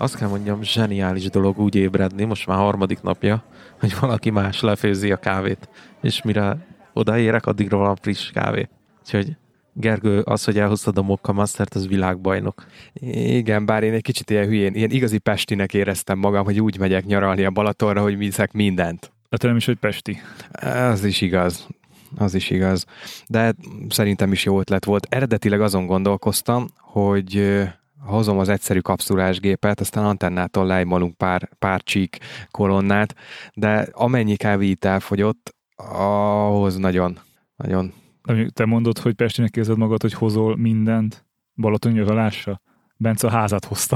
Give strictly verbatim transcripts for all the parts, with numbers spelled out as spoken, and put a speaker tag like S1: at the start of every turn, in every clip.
S1: azt kell mondjam, zseniális dolog úgy ébredni, most már harmadik napja, hogy valaki más lefőzi a kávét, és mire odaérek, addigra van friss kávé. Úgyhogy Gergő, az, hogy elhoztad a Mokka Mastert, az világbajnok.
S2: Igen, bár én egy kicsit ilyen hülyén, ilyen igazi pestinek éreztem magam, hogy úgy megyek nyaralni a Balatonra, hogy viszek mindent.
S3: Hát nem is, hogy pesti.
S2: Az is igaz. Az is igaz. De szerintem is jó ötlet volt. Eredetileg azon gondolkoztam, hogy hozom az egyszerű kapszulásgépet, aztán antennától lejmalunk pár, pár csík kolonnát, de amennyi kávé itt elfogyott, ahhoz nagyon, nagyon.
S3: Te mondod, hogy pestinek érzed magad, hogy hozol mindent Balaton nyaralásra? Bence a házát hozta.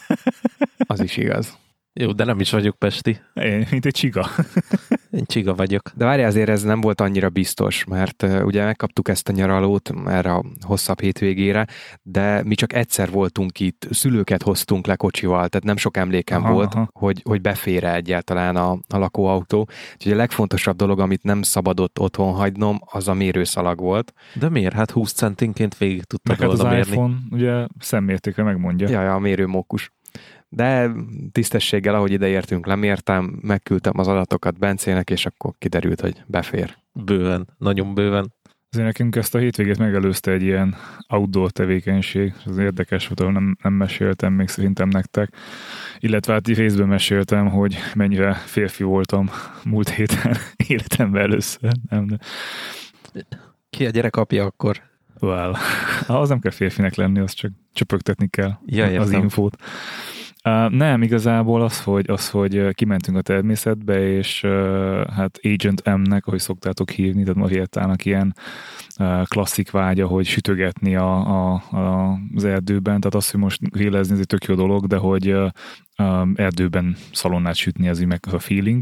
S2: Az is igaz.
S1: Jó, de nem is vagyok pesti.
S3: Én, mint egy csiga.
S1: Én csiga vagyok.
S2: De várjál, azért ez nem volt annyira biztos, mert uh, ugye megkaptuk ezt a nyaralót erre a hosszabb hétvégére, de mi csak egyszer voltunk itt, szülőket hoztunk le kocsival, tehát nem sok emlékem aha, volt, aha. Hogy, hogy befér-e egyáltalán a, a lakóautó. Úgyhogy a legfontosabb dolog, amit nem szabadott otthon hagynom, az a mérőszalag volt.
S1: De miért? Hát húsz centinként végig tudtad
S3: volna
S1: mérni.
S3: Az iPhone ugye szemmértékre megmondja.
S2: Ja, ja, a mérőmókus. De tisztességgel, ahogy ideértünk, lemértem, megküldtem az adatokat Bencének, és akkor kiderült, hogy befér.
S1: Bőven, nagyon bőven.
S3: Azért nekünk ezt a hétvégét megelőzte egy ilyen outdoor tevékenység, és az érdekes volt, ahol nem, nem meséltem még szerintem nektek. Illetve hát részben meséltem, hogy mennyire férfi voltam múlt héten életemben először. Nem, de...
S1: Ki a gyerek apja akkor?
S3: Well, az nem kell férfinek lenni, az csak csöpögtetni kell
S1: ja,
S3: az infót. Uh, nem, igazából az hogy, az, hogy kimentünk a természetbe, és uh, hát Agent M-nek, ahogy szoktátok hívni, tehát Mariettának ilyen uh, klasszik vágya, hogy sütögetni a, a, a, az erdőben, tehát az, hogy most grillezni, ez egy tök jó dolog, de hogy uh, uh, erdőben szalonnát sütni, az így meg az a feeling.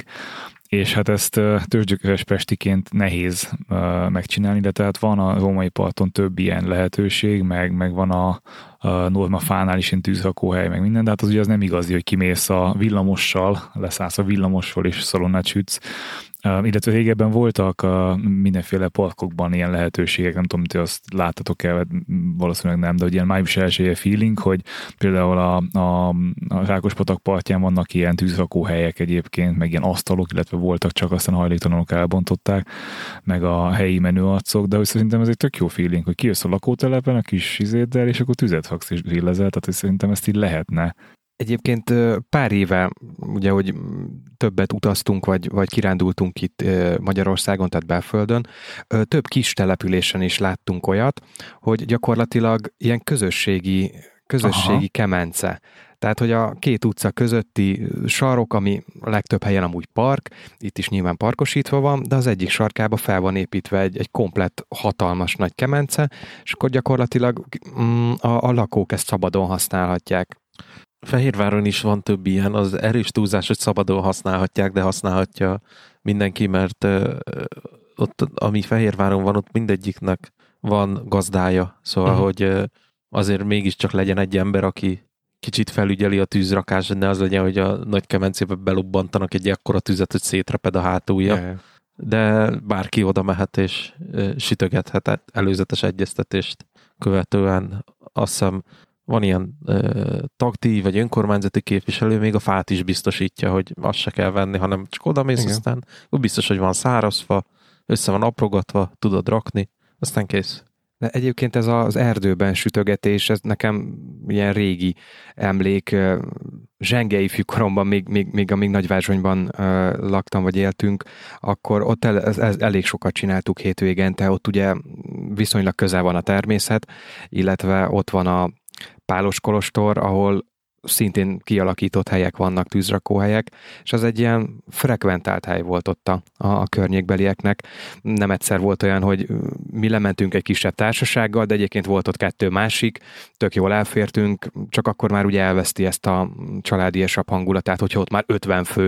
S3: És hát ezt uh, törzsgyökeres pestiként nehéz uh, megcsinálni, de tehát van a római parton több ilyen lehetőség, meg, meg van a, a Norma Fánál is ilyen tűzrakóhely, meg minden, de hát az ugye az nem igazi, hogy kimész a villamossal, leszállsz a villamosról és szalonnát sütsz. Uh, illetve régebben voltak uh, mindenféle parkokban ilyen lehetőségek, nem tudom, hogy azt láttatok-e, valószínűleg nem, de hogy ilyen május elsője feeling, hogy például a, a, a Rákospatak partján vannak ilyen tűzrakóhelyek egyébként, meg ilyen asztalok, illetve voltak, csak aztán hajléktalanok elbontották, meg a helyi menüarcok, de hogy szerintem ez egy tök jó feeling, hogy kijössz a lakótelepen a kis izéddel, és akkor tüzet fogsz és grillezel, tehát hogy szerintem ezt így lehetne.
S2: Egyébként pár éve, ugye, hogy többet utaztunk, vagy, vagy kirándultunk itt Magyarországon, tehát belföldön, több kis településen is láttunk olyat, hogy gyakorlatilag ilyen közösségi, közösségi Aha. kemence. Tehát, hogy a két utca közötti sarok, ami a legtöbb helyen amúgy park, itt is nyilván parkosítva van, de az egyik sarkába fel van építve egy, egy komplett hatalmas nagy kemence, és akkor gyakorlatilag mm, a, a lakók ezt szabadon használhatják.
S1: Fehérváron is van több ilyen, az erős túlzás, hogy szabadon használhatják, de használhatja mindenki, mert uh, ott, ami Fehérváron van, ott mindegyiknek van gazdája, szóval, uh-huh. hogy uh, azért mégiscsak legyen egy ember, aki kicsit felügyeli a tűzrakást, de ne az legyen, hogy a nagy kemencébe belobbantanak egy ekkora tüzet, hogy szétreped a hátulja. Yeah. De bárki oda mehet és uh, sütögethet előzetes egyeztetést követően. Azt hiszem, van ilyen uh, tagdíj vagy önkormányzati képviselő, még a fát is biztosítja, hogy azt se kell venni, hanem csak odamész, igen. Aztán biztos, hogy van szárazfa, össze van aprogatva, tudod rakni, aztán kész.
S2: De egyébként ez az erdőben sütögetés, ez nekem ilyen régi emlék. Zsengei fűkoromban, még, még, még amíg Nagyvázsonyban uh, laktam, vagy éltünk, akkor ott el, ez, ez elég sokat csináltuk hétvégente, ott ugye viszonylag közel van a természet, illetve ott van a Pálos kolostor, ahol szintén kialakított helyek vannak, tűzrakóhelyek, és az egy ilyen frekventált hely volt ott a, a környékbelieknek. Nem egyszer volt olyan, hogy mi lementünk egy kisebb társasággal, de egyébként volt ott kettő másik, tök jól elfértünk, csak akkor már ugye elveszti ezt a családiesabb hangulatát, hogyha ott már ötven fő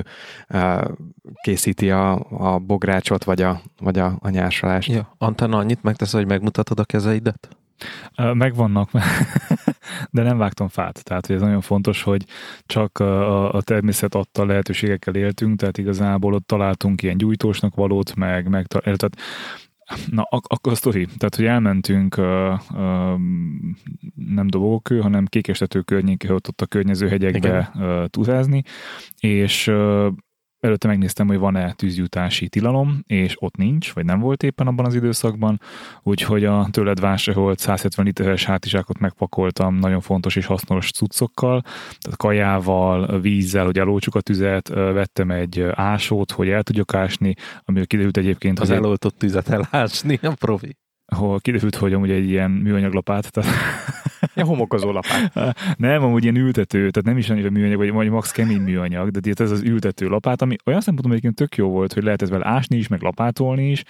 S2: készíti a, a bográcsot, vagy a, vagy a, a nyársalást.
S1: Ja, Antenna, annyit megtesz, hogy megmutatod a kezeidet?
S3: Megvannak, de nem vágtam fát. Tehát ez nagyon fontos, hogy csak a, a természet adta lehetőségekkel éltünk, tehát igazából ott találtunk ilyen gyújtósnak valót, meg, meg tehát Na, ak- akkor a sztori. Tehát, hogy elmentünk uh, uh, nem Dobogókő, hanem Kékestető környéke, ott, ott a környező hegyekbe uh, túrázni, és uh, előtte megnéztem, hogy van-e tűzgyújtási tilalom, és ott nincs, vagy nem volt éppen abban az időszakban, úgyhogy a tőled vásárolt száz hetven literes hátizsákot megpakoltam nagyon fontos és hasznos cuccokkal, tehát kajával, vízzel, hogy eloltsuk a tüzet, vettem egy ásót, hogy el tudjak ásni, amiről kiderült egyébként...
S1: Az eloltott tüzet elásni, nem profi.
S3: Ahol kiderült, hogy amúgy egy ilyen műanyaglapát, tehát
S2: Ja, homokozó lapát.
S3: Nem, amúgy ilyen ültető, tehát nem is annyira műanyag, vagy, vagy max kemény műanyag, de ez az ültető lapát, ami olyan szempontból egyébként tök jó volt, hogy lehetett vele ásni is, meg lapátolni is,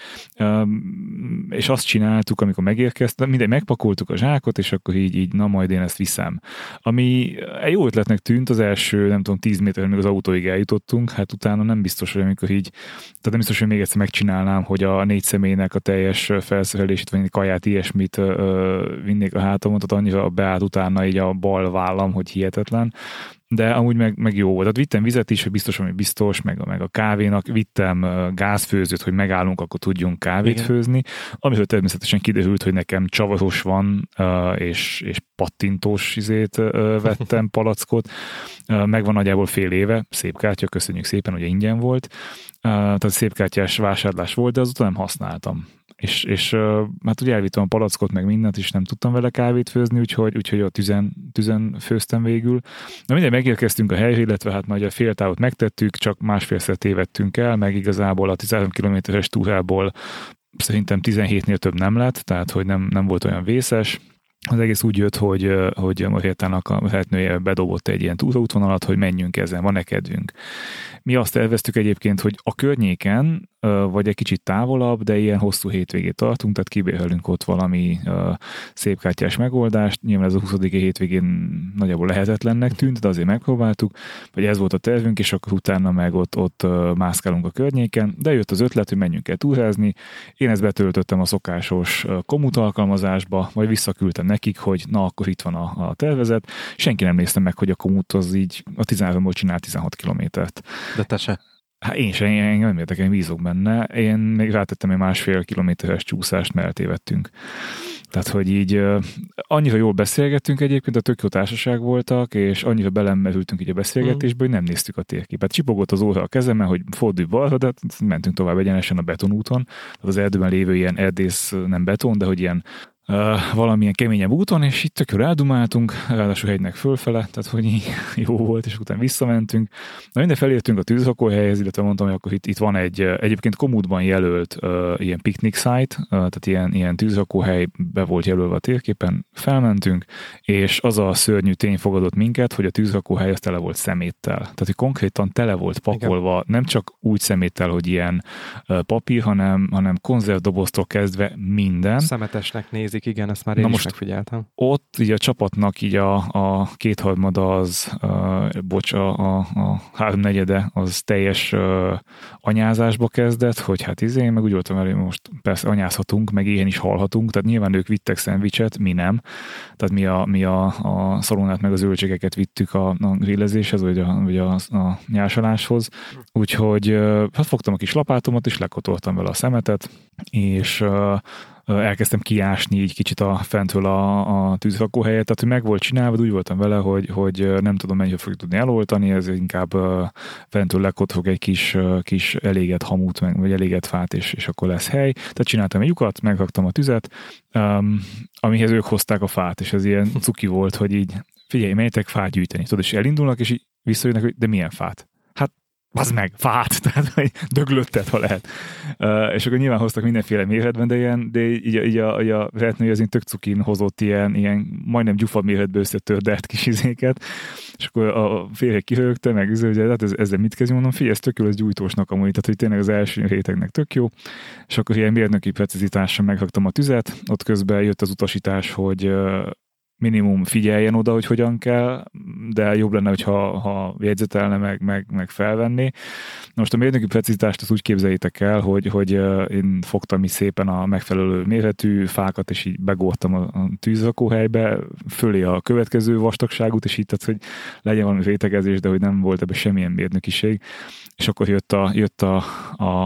S3: és azt csináltuk, amikor megérkeztem, mindegy, megpakoltuk a zsákot, és akkor így, így na majd én ezt viszem. Ami egy jó ötletnek tűnt az első, nem tudom, tíz méter, még az autóig eljutottunk, hát utána nem biztos, hogy amikor így, tehát nem biztos, hogy még egyszer megcsinálnám, hogy a négy személynek a teljes felszerelését, vagy kaját, ilyesmit vinnék a hátamon, tehát annyira beállt utána így a bal vállam, hogy hihetetlen, de amúgy meg, meg jó volt. Tehát vittem vizet is, hogy biztos, ami biztos, meg, meg a kávénak, vittem gázfőzőt, hogy megállunk, akkor tudjunk kávét Igen. főzni, amiről természetesen kiderült, hogy nekem csavaros van, és, és pattintós izét vettem, palackot, megvan nagyjából fél éve, szép kártya, köszönjük szépen, hogy ingyen volt, tehát szép kártyás vásárlás volt, de azután nem használtam. És, és hát ugye elvittem a palackot, meg mindent, és nem tudtam vele kávét főzni, úgyhogy, úgyhogy a tüzen, tüzen főztem végül. Na mindegy, megérkeztünk a helyre, illetve hát majd a féltávot megtettük, csak másfélszer tévedtünk el, meg igazából a tizenhárom kilométeres túrából szerintem tizenhétnél több nem lett, tehát hogy nem, nem volt olyan vészes. Az egész úgy jött, hogy, hogy a Hirtának a hetnője bedobott egy ilyen túraútvonalat, hogy menjünk ezen, van-e kedvünk. Mi azt terveztük egyébként, hogy a környéken, vagy egy kicsit távolabb, de ilyen hosszú hétvégét tartunk, tehát kibérhelünk ott valami szépkártyás megoldást. Nyilván ez a huszadiki hétvégén nagyjából lehetetlennek tűnt, de azért megpróbáltuk, vagy ez volt a tervünk, és akkor utána meg ott, ott mászkálunk a környéken, de jött az ötlet, hogy menjünk el túrázni. Én ezt betöltöttem a szokásos Komoot alkalmazásba, vagy visszaküldtem nekik, hogy na, akkor itt van a, a tervezet. Senki nem nézte meg, hogy a Komoot az így a tizenháromból csinál tizenhat kilométert.
S1: De te se.
S3: Hát én sem, én nem értek, én bízok benne. Én még rátettem egy másfél kilométeres csúszást, mert eltévedtünk. Tehát, hogy így uh, annyira jól beszélgettünk egyébként, a tök jó társaság voltak, és annyira belemerültünk így a beszélgetésbe, mm. hogy nem néztük a térképet. Csipogott az óra a kezemben, hogy fordulj balra, de mentünk tovább egyenesen a betonúton. Tehát az erdőben lévő ilyen erdész, nem beton, de hogy ilyen Uh, valamilyen keményebb úton, és itt tökül eldumáltunk, ráadásul hegynek fölfele, tehát hogy így jó volt, és utána visszamentünk. Na minden felértünk a tűzrakóhelyhez, illetve mondtam, hogy akkor itt, itt van egy egyébként Komootban jelölt uh, ilyen picnic site, uh, tehát ilyen, ilyen tűzrakóhely be volt jelölve a térképen, felmentünk, és az a szörnyű tény fogadott minket, hogy a tűzrakóhely az tele volt szeméttel. Tehát, hogy konkrétan tele volt pakolva, igen. Nem csak úgy szeméttel, hogy ilyen uh, papír, hanem, hanem konzervdoboztól kezdve minden.
S2: Szemetesnek nézi. Igen, ezt már én Na is most megfigyeltem.
S3: Ott így a csapatnak így a, a kétharmada az, uh, bocs, a, a, a háromnegyede az teljes uh, anyázásba kezdett, hogy hát izé, meg úgy voltam el, hogy most persze anyázhatunk, meg éhen is halhatunk, tehát nyilván ők vittek szendvicset, mi nem. Tehát mi a, mi a, a szalonnát meg a zöldségeket vittük a, a grillezéshez, vagy a, vagy a, a nyársaláshoz. Úgyhogy uh, hát fogtam a kis lapátomat, és lekotoltam vele a szemetet, és uh, elkezdtem kiásni így kicsit a fentről a, a tűzrakóhelyet, tehát hogy meg volt csinálva, úgy voltam vele, hogy, hogy nem tudom mennyire fogjuk tudni eloltani, ez inkább fentről lekotrog egy kis, kis elégett hamut, meg, vagy elégett fát, és, és akkor lesz hely. Tehát csináltam egy lyukat, megraktam a tüzet, um, amihez ők hozták a fát, és ez ilyen cuki volt, hogy így figyelj, menjetek fát gyűjteni. Tudod, és elindulnak, és így visszajönnek, hogy de milyen fát? Hát az meg, fát, tehát hogy döglöttet, ha lehet. Uh, és akkor nyilván hoztak mindenféle méretben, de, ilyen, de így, így a, így a retnői az én tök cukin hozott ilyen, ilyen majdnem gyufa méretbe összetördelt kis izéket, és akkor a férjek kihögte, meg hogy hát ez, ezzel mit kezdjünk, mondom, figyelj, ez tök jó, ez gyújtósnak amúgy, tehát hogy tényleg az első rétegnek tök jó, és akkor ilyen mérnöki precizitással megraktam a tüzet, ott közben jött az utasítás, hogy minimum figyeljen oda, hogy hogyan kell, de jobb lenne, hogyha ha jegyzetelne, meg, meg, meg felvenni. Most a mérnöki precizitást azt úgy képzeljétek el, hogy, hogy én fogtam is szépen a megfelelő méretű fákat, és így begortam a, a tűzrakóhelybe, fölé a következő vastagságút, és így, tehát, hogy legyen valami rétegezés, de hogy nem volt ebben semmilyen mérnökiség. És akkor jött a, jött a, a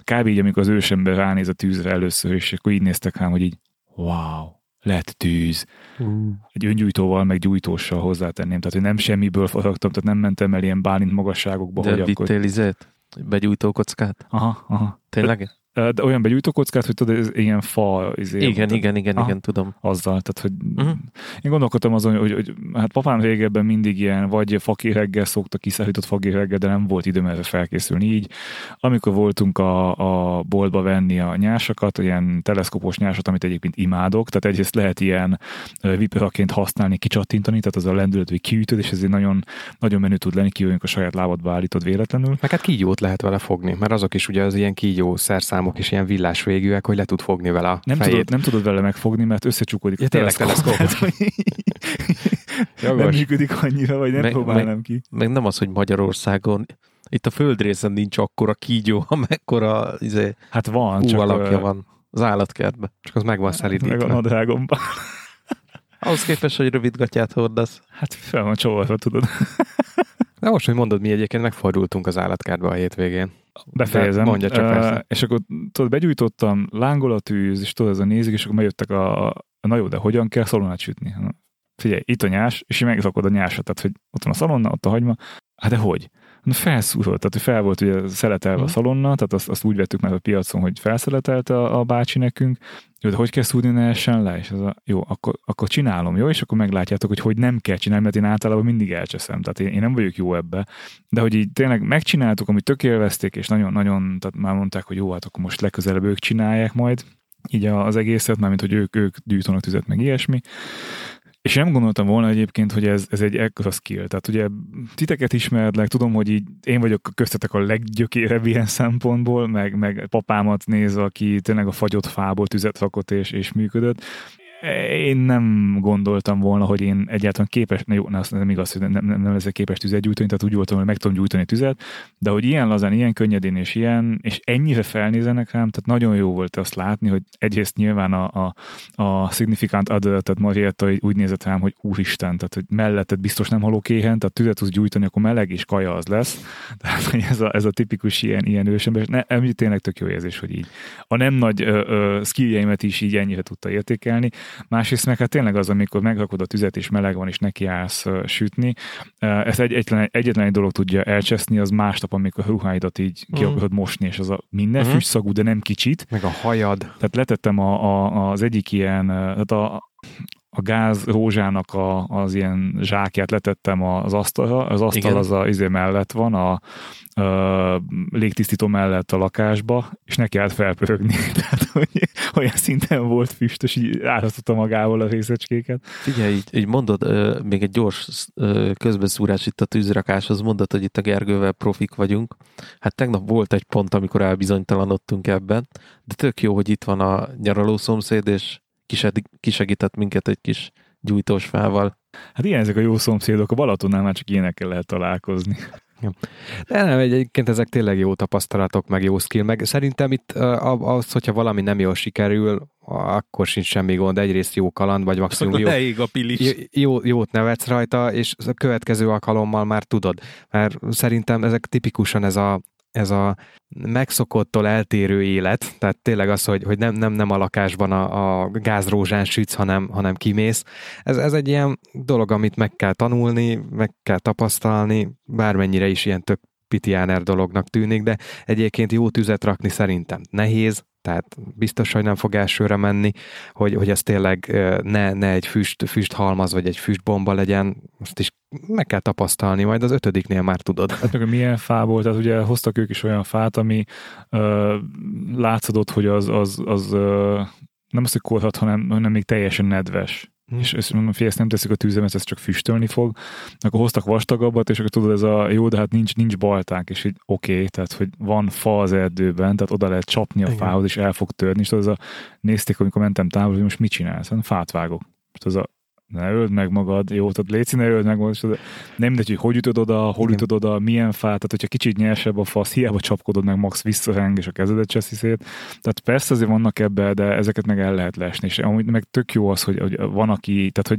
S3: kb. Így, amikor az ősember ránéz a tűzre először, és akkor így néztek rám, hogy így, wow, lett tűz. Uh. Egy öngyújtóval, meg gyújtóssal hozzátenném. Tehát, hogy nem semmiből faragtam, tehát nem mentem el ilyen Bálint magasságokba.
S1: De
S3: hogy
S1: vittél akkor... izét? Begyújtó kockát?
S3: Aha, aha.
S1: Tényleg?
S3: De olyan begyújtó kockát, hogy tudod, ez ilyen fa... Izé,
S1: igen,
S3: mondtad,
S1: igen, igen,
S3: aha,
S1: igen, tudom.
S3: Azzal, tehát, hogy uh-huh. Én gondolkodtam azon, hogy, hogy hát papám régebben mindig ilyen, vagy fakéreggel szokta kiszállított fakéreggel, de nem volt időm erre felkészülni így. Amikor voltunk a, a boltba venni a nyásakat, ilyen teleszkopos nyásat, amit egyébként imádok, tehát egyrészt lehet ilyen viperaként használni, kicsattintani, tehát az a lendület, hogy kiütöd, és ezért nagyon, nagyon menő tud lenni, ki a saját lábadba állítod véletlenül.
S2: Meg hát kígyót lehet vele fogni, mert azok is ugye az ilyen kígyó szerszámok is ilyen villás végűek, hogy le tud fogni vele a
S3: nem
S2: fejét.
S3: Tudod, nem tudod vele megfogni, mert összecsukódik
S2: ja,
S3: a teleszkóp. Nem működik annyira, vagy nem meg, próbálnám
S1: meg,
S3: ki.
S1: Meg nem az, hogy Magyarországon itt a földrészen nincs akkora kígyó, amekkora izé,
S3: hát van,
S1: ú,
S3: csak
S1: alakja
S3: uh,
S1: van az állatkertben.
S2: Csak az meg van szelidítve.
S3: Meg a nadrágomban.
S1: Ahhoz képest, hogy rövidgatját hordasz.
S3: Hát fel van csavarva, tudod.
S2: De most, hogy mondod, mi egyébként megfordultunk az állatkertbe a hétvégén.
S3: Befejezem.
S2: De mondja csak persze.
S3: Uh, és akkor tudod, begyújtottam, lángol a tűz, és tudod, ez a nézik, és akkor megjöttek a, a na jó, de hogyan kell szalonnát sütni? Figyelj, itt a nyás, és így megrakod a nyásat, tehát hogy ott van a szalonna, ott a hagyma. Hát de hogy? Na felszúrolt, tehát hogy fel volt ugye szeletelve a szalonna, tehát azt, azt úgy vettük meg a piacon, hogy felszeletelte a, a bácsi nekünk. Jó, de hogy kell szúrni, ne essen le? És ez a, jó, akkor, akkor csinálom, jó? És akkor meglátjátok, hogy hogy nem kell csinálni, mert én általában mindig elcseszem. Tehát én, én nem vagyok jó ebbe. De hogy így tényleg megcsináltuk, amit tök élvezték, és nagyon-nagyon, tehát már mondták, hogy jó, hát akkor most legközelebb ők csinálják majd így az egészet, mármint, hogy ők, ők gyűjtanak tüzet, meg ilyesmi. És nem gondoltam volna egyébként, hogy ez, ez egy ekkora skill. Tehát ugye titeket ismerlek, tudom, hogy így én vagyok köztetek a leggyökérebb ilyen szempontból, meg, meg papámat nézve, aki tényleg a fagyott fából tüzet rakott és, és működött. Én nem gondoltam volna, hogy én egyáltalán képes, na jó, az nem igaz, hogy nem, nem, nem leszek képes tüzet gyújtani, tehát úgy voltam, hogy meg tudom gyújtani a tüzet, de hogy ilyen lazán, ilyen könnyedén és ilyen, és ennyire felnézenek rám, tehát nagyon jó volt azt látni, hogy egyrészt nyilván a, a, a significant other, tehát Marietta úgy nézett rám, hogy úristen, tehát hogy melletted biztos nem halok éhen, tehát tüzet tudsz gyújtani, akkor meleg és kaja az lesz. Tehát hogy ez a, ez a tipikus ilyen, ilyen ősember, ne, ez tényleg tök jó érzés, hogy így a nem nagy ö, ö, skilljeimet is így ennyire tudta értékelni. Másrészt meg hát tényleg az, amikor megrakod a tüzet, és meleg van, és nekiállsz uh, sütni. Uh, ezt egy, egyetlen, egyetlen egy dolog tudja elcseszni, az másnap, amikor a ruháidat így mm. ki akarod mosni, és az a minden mm. füstszagú, de nem kicsit.
S2: Meg a hajad.
S3: Tehát letettem a, a, az egyik ilyen, tehát a, a gáz rózsának a, az ilyen zsákját letettem az asztalra, az asztal igen. Az a izé mellett van, a, a légtisztító mellett a lakásba, és neki állt felpörögni. Tehát, hogy olyan szinten volt füstös, így árasztotta magával a részecskéket.
S1: Figyelj, így, így mondod, még egy gyors közbeszúrás itt a tűzrakáshoz, mondod, hogy itt a Gergővel profik vagyunk. Hát tegnap volt egy pont, amikor elbizonytalanodtunk ebben, de tök jó, hogy itt van a nyaraló szomszéd, és kisegített minket egy kis gyújtós fával. Hát
S3: ilyen ezek a jó szomszédok, a Balatonnál már csak ilyenekkel lehet találkozni.
S2: De nem, egyébként ezek tényleg jó tapasztalatok, meg jó skill, meg szerintem itt az, hogyha valami nem jól sikerül, akkor sincs semmi gond, egyrészt jó kaland, vagy maximum jó,
S1: a
S2: jó, jót nevetsz rajta, és a következő alkalommal már tudod, mert szerintem ezek tipikusan ez a ez a megszokottól eltérő élet, tehát tényleg az, hogy, hogy nem, nem, nem a lakásban a, a gázrózsán sütsz, hanem, hanem kimész. Ez, ez egy ilyen dolog, amit meg kell tanulni, meg kell tapasztalni, bármennyire is ilyen tök pitiáner dolognak tűnik, de egyébként jó tüzet rakni szerintem nehéz, tehát biztos, hogy nem fog elsőre menni, hogy, hogy ez tényleg ne, ne egy füst, füsthalmaz, vagy egy füstbomba legyen, azt is meg kell tapasztalni, majd az ötödiknél már tudod.
S3: Hát meg milyen fából, tehát ugye hoztak ők is olyan fát, ami ö, látszódott, hogy az, az, az ö, nem az, hogy korhat, hanem, hanem még teljesen nedves. Hmm. És ezt mondom, hogy ezt nem teszik a tűzre, mert ez csak füstölni fog. Akkor hoztak vastagabbat, és akkor tudod, ez a jó, de hát nincs, nincs balták, és így oké, okay, tehát hogy van fa az erdőben, tehát oda lehet csapni a igen. fához, és el fog törni, és tudod, ez a, nézték, amikor mentem távol, hogy most mit csinálsz? Hát fát vágok. És az a ne öld meg magad, jó, tehát légy ne öld meg magad, nem mindegy, hogy hogy ütod oda, hol ütod oda, milyen fát, tehát hogyha kicsit nyersebb a fasz, hiába csapkodod meg, max visszaheng, és a kezedet cseszi szét. Tehát persze azért vannak ebben, de ezeket meg el lehet lesni, és amúgy meg tök jó az, hogy, hogy van aki, tehát hogy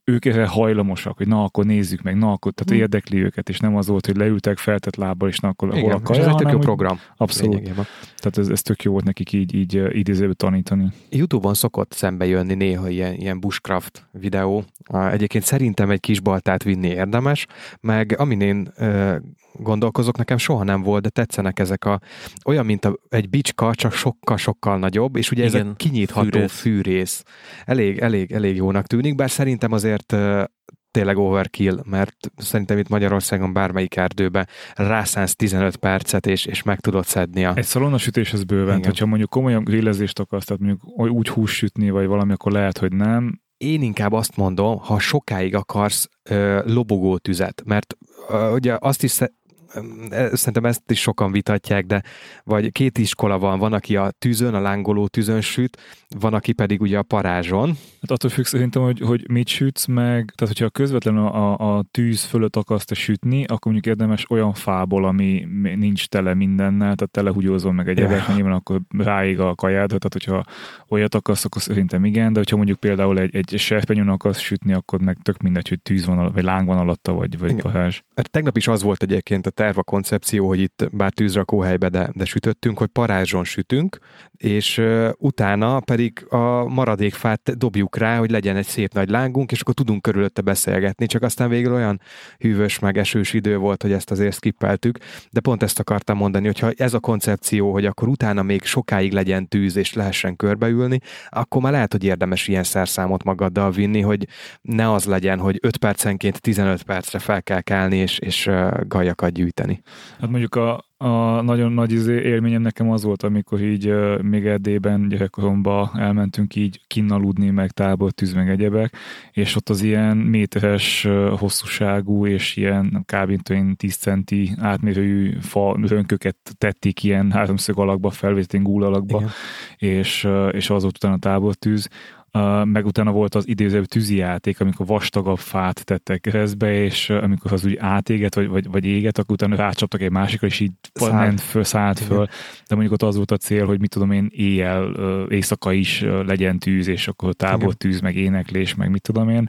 S3: ők erre hajlamosak, hogy na, akkor nézzük meg, na, akkor, tehát hmm. érdekli őket, és nem az volt, hogy leültek feltett lábbal, és na, akkor
S2: igen,
S3: hol a kaja,
S2: ez egy tök jó
S3: úgy,
S2: program.
S3: Abszolút.
S2: Lényegében.
S3: Tehát ez, ez tök jó volt nekik így, így idézőbe tanítani.
S2: YouTube-on szokott szembe jönni néha ilyen, ilyen bushcraft videó. Egyébként szerintem egy kis baltát vinni érdemes, meg amin én ö, gondolkozok, nekem soha nem volt, de tetszenek ezek a, olyan, mint a, egy bicska, csak sokkal-sokkal nagyobb, és ugye igen, ez a kinyitható fűrész. fűrész. Elég, elég, elég jónak tűnik, bár szerintem azért ö, tényleg overkill, mert szerintem itt Magyarországon bármelyik erdőbe rászánsz tizenöt percet, és, és meg tudod szedni a...
S3: Egy szalonnasütés az bőven, igen. Hogyha mondjuk komolyan grillezést akarsz, tehát mondjuk úgy hús sütni, vagy valami, akkor lehet, hogy nem.
S2: Én inkább azt mondom, ha sokáig akarsz ö, lobogó tüzet, mert ö, ugye azt is szerintem ezt is sokan vitatják, de vagy két iskola van, van, aki a tűzön, a lángoló tűzön süt, van, aki pedig ugye a parázson.
S3: Hát attól függ szerintem, hogy, hogy mit sütsz meg, tehát hogyha közvetlenül a, a tűz fölött akarsz te sütni, akkor mondjuk érdemes olyan fából, ami nincs tele mindennel, tehát telehúgyózol meg egy ebet, nyilván akkor ráég a kajád, tehát hogyha olyat akarsz, akkor szerintem igen, de hogyha mondjuk például egy, egy serpenyőn akarsz sütni, akkor meg tök mindegy, hogy tűz van, vagy láng van alatta, vagy, vagy parázs.
S2: Hát tegnap is az volt egyébként a terv, a koncepció, hogy itt bár tűzrakóhelybe, de, de sütöttünk, hogy parázson sütünk, és uh, utána pedig a maradékfát dobjuk rá, hogy legyen egy szép nagy lángunk, és akkor tudunk körülötte beszélgetni, csak aztán végül olyan hűvös meg esős idő volt, hogy ezt azért skippeltük, de pont ezt akartam mondani, hogy ha ez a koncepció, hogy akkor utána még sokáig legyen tűz, és lehessen körbeülni, akkor már lehet, hogy érdemes ilyen szerszámot magaddal vinni, hogy ne az legyen, hogy öt percenként tizenöt percre fel kell kelni, és, és uh, gajakat gyűjteni.
S3: Hát mondjuk a, a nagyon nagy élményem nekem az volt, amikor így uh, még Erdélyben gyerekkoromban elmentünk így kinnaludni, meg tábortűz, meg egyebek, és ott az ilyen méteres uh, hosszúságú és ilyen kb. tíz centi átmérőjű fa rönköket tették ilyen háromszög alakba, felvétén gúl alakba, és, uh, és az volt utána a tábortűz. Uh, meg utána volt az idézőbb tűzijáték, amikor vastagabb fát tettek keresztbe, és uh, amikor az úgy átéget, vagy, vagy, vagy éget, akkor utána rácsaptak egy másikra, és így Száll. ment föl, szállt föl. Igen. De mondjuk ott az volt a cél, hogy mit tudom én, éjjel, uh, éjszaka is uh, legyen tűz, és akkor tábortűz, meg éneklés, meg mit tudom én.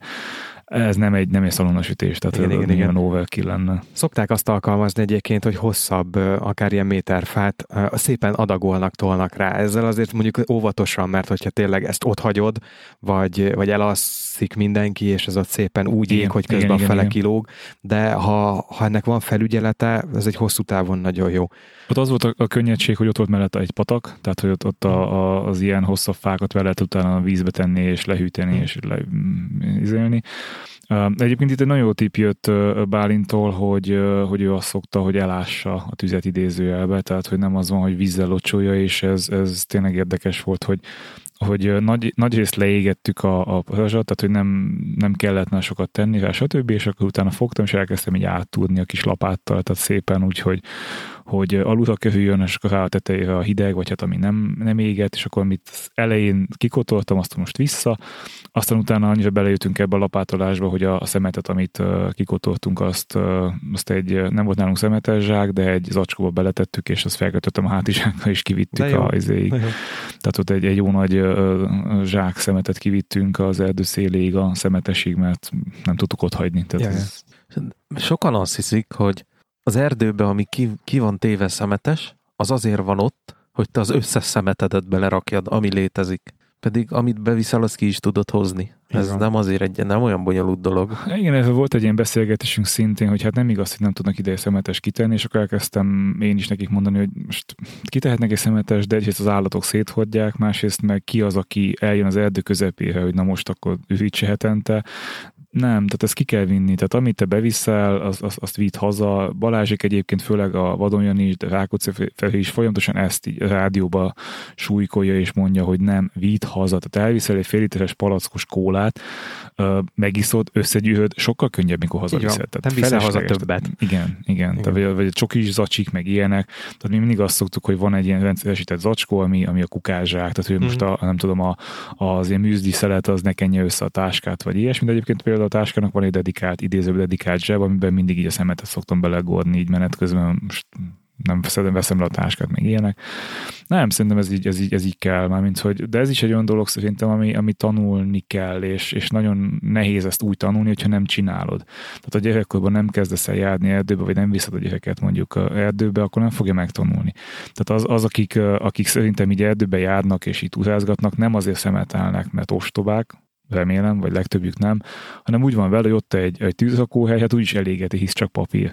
S3: Ez nem egy, nem egy szalonnasütés, tehát igen, igen, igen. overkill lenne.
S2: Szokták azt alkalmazni egyébként, hogy hosszabb, akár ilyen méterfát szépen adagolnak, tolnak rá. Ezzel azért mondjuk óvatosan, mert hogyha tényleg ezt ott hagyod, vagy, vagy elalszik mindenki, és ez ott szépen úgy ég, hogy közben igen, a fele igen, kilóg, de ha, ha ennek van felügyelete, ez egy hosszú távon nagyon jó.
S3: Ott az volt a, a könnyedség, hogy ott volt mellette egy patak, tehát hogy ott, ott a, a, az ilyen hosszabb fákat vele lehet utána a vízbe tenni, és lehűteni, és leizélni. Egyébként itt egy nagyon jó tipp jött Bálintól, hogy, hogy ő azt szokta, hogy elássa a tüzet idézőjelbe, tehát hogy nem az van, hogy vízzel locsolja, és ez, ez tényleg érdekes volt, hogy hogy nagy, nagy részt leégettük a, a pazsat, tehát hogy nem, nem kellett már sokat tenni rá, stb. És akkor utána fogtam, és elkezdtem így áttúrni a kis lapáttal, tehát szépen úgy, hogy, hogy alulra kerüljön, és akkor rá a tetejére a hideg, vagy hát ami nem, nem éget, és akkor amit elején kikotoltam, azt most vissza, aztán utána annyira belejöttünk ebbe a lapátolásba, hogy a szemetet, amit kikotoltunk, azt, azt egy, nem volt nálunk szemetes zsák, de egy zacskóba beletettük, és azt felkötöttem a hátizsákra, és kivittük a izéig. Tehát ott egy, egy jó nagy zsák szemetet kivittünk az erdő széléig, a szemetesig, mert nem tudtuk ott hagyni. Tehát ez...
S1: Sokan azt hiszik, hogy az erdőben, ami ki, ki van téve szemetes, az azért van ott, hogy te az összes szemetedet belerakjad, ami létezik. Pedig amit beviszel, azt ki is tudod hozni. Ez igen. nem azért egy, nem olyan bonyolult dolog.
S3: Igen, ez volt egy ilyen beszélgetésünk szintén, hogy hát nem igaz, hogy nem tudnak ide szemetes kitenni, és akkor elkezdtem én is nekik mondani, hogy most kitehetnek egy szemetes, de egyrészt az állatok széthordják, másrészt meg ki az, aki eljön az erdő közepére, hogy na most akkor üvítse hetente. Nem, tehát ezt ki kell vinni, tehát amit te beviszel, az, az, azt vidd haza. Balázsék egyébként, főleg a Vadon is, de Rákóczi Feri is folyamatosan ezt így rádióba súlykolja és mondja, hogy nem, vidd haza. Tehát elviszel egy fél literes palackos kólát, megiszod, összegyűröd, sokkal könnyebb, mikor hazaviszed.
S2: Nem viszel haza többet.
S3: Igen, igen. igen. Tehát, vagy csokis zacsik, meg ilyenek. Tehát mi mindig azt szoktuk, hogy van egy ilyen rendszeresített zacskó, ami, ami a kukázsák. Tehát, hogy mm. most a, nem tudom, a, az ilyen műzli szelet, az ne kenje össze a táskát, vagy ilyesmi. De egyébként például a táskának van egy dedikált, idézőbb dedikált zseb, amiben mindig így a szemetet szoktam belegorni, így menet közben most nem veszem le a táskát, még ilyenek. Nem, szerintem ez így, ez így, ez így kell, mármint, hogy, de ez is egy olyan dolog szerintem, ami, ami tanulni kell, és, és nagyon nehéz ezt úgy tanulni, hogyha nem csinálod. Tehát a gyerekkorban nem kezdesz el járni erdőbe, vagy nem viszed a gyereket mondjuk erdőbe, akkor nem fogja megtanulni. Tehát az, az akik, akik szerintem így erdőbe járnak, és itt utazgatnak, nem azért szemetelnek, mert ostobák, remélem, vagy legtöbbjük nem, hanem úgy van vele, hogy ott egy, egy tűzrakóhely, hát úgyis elégeti, hisz csak papír.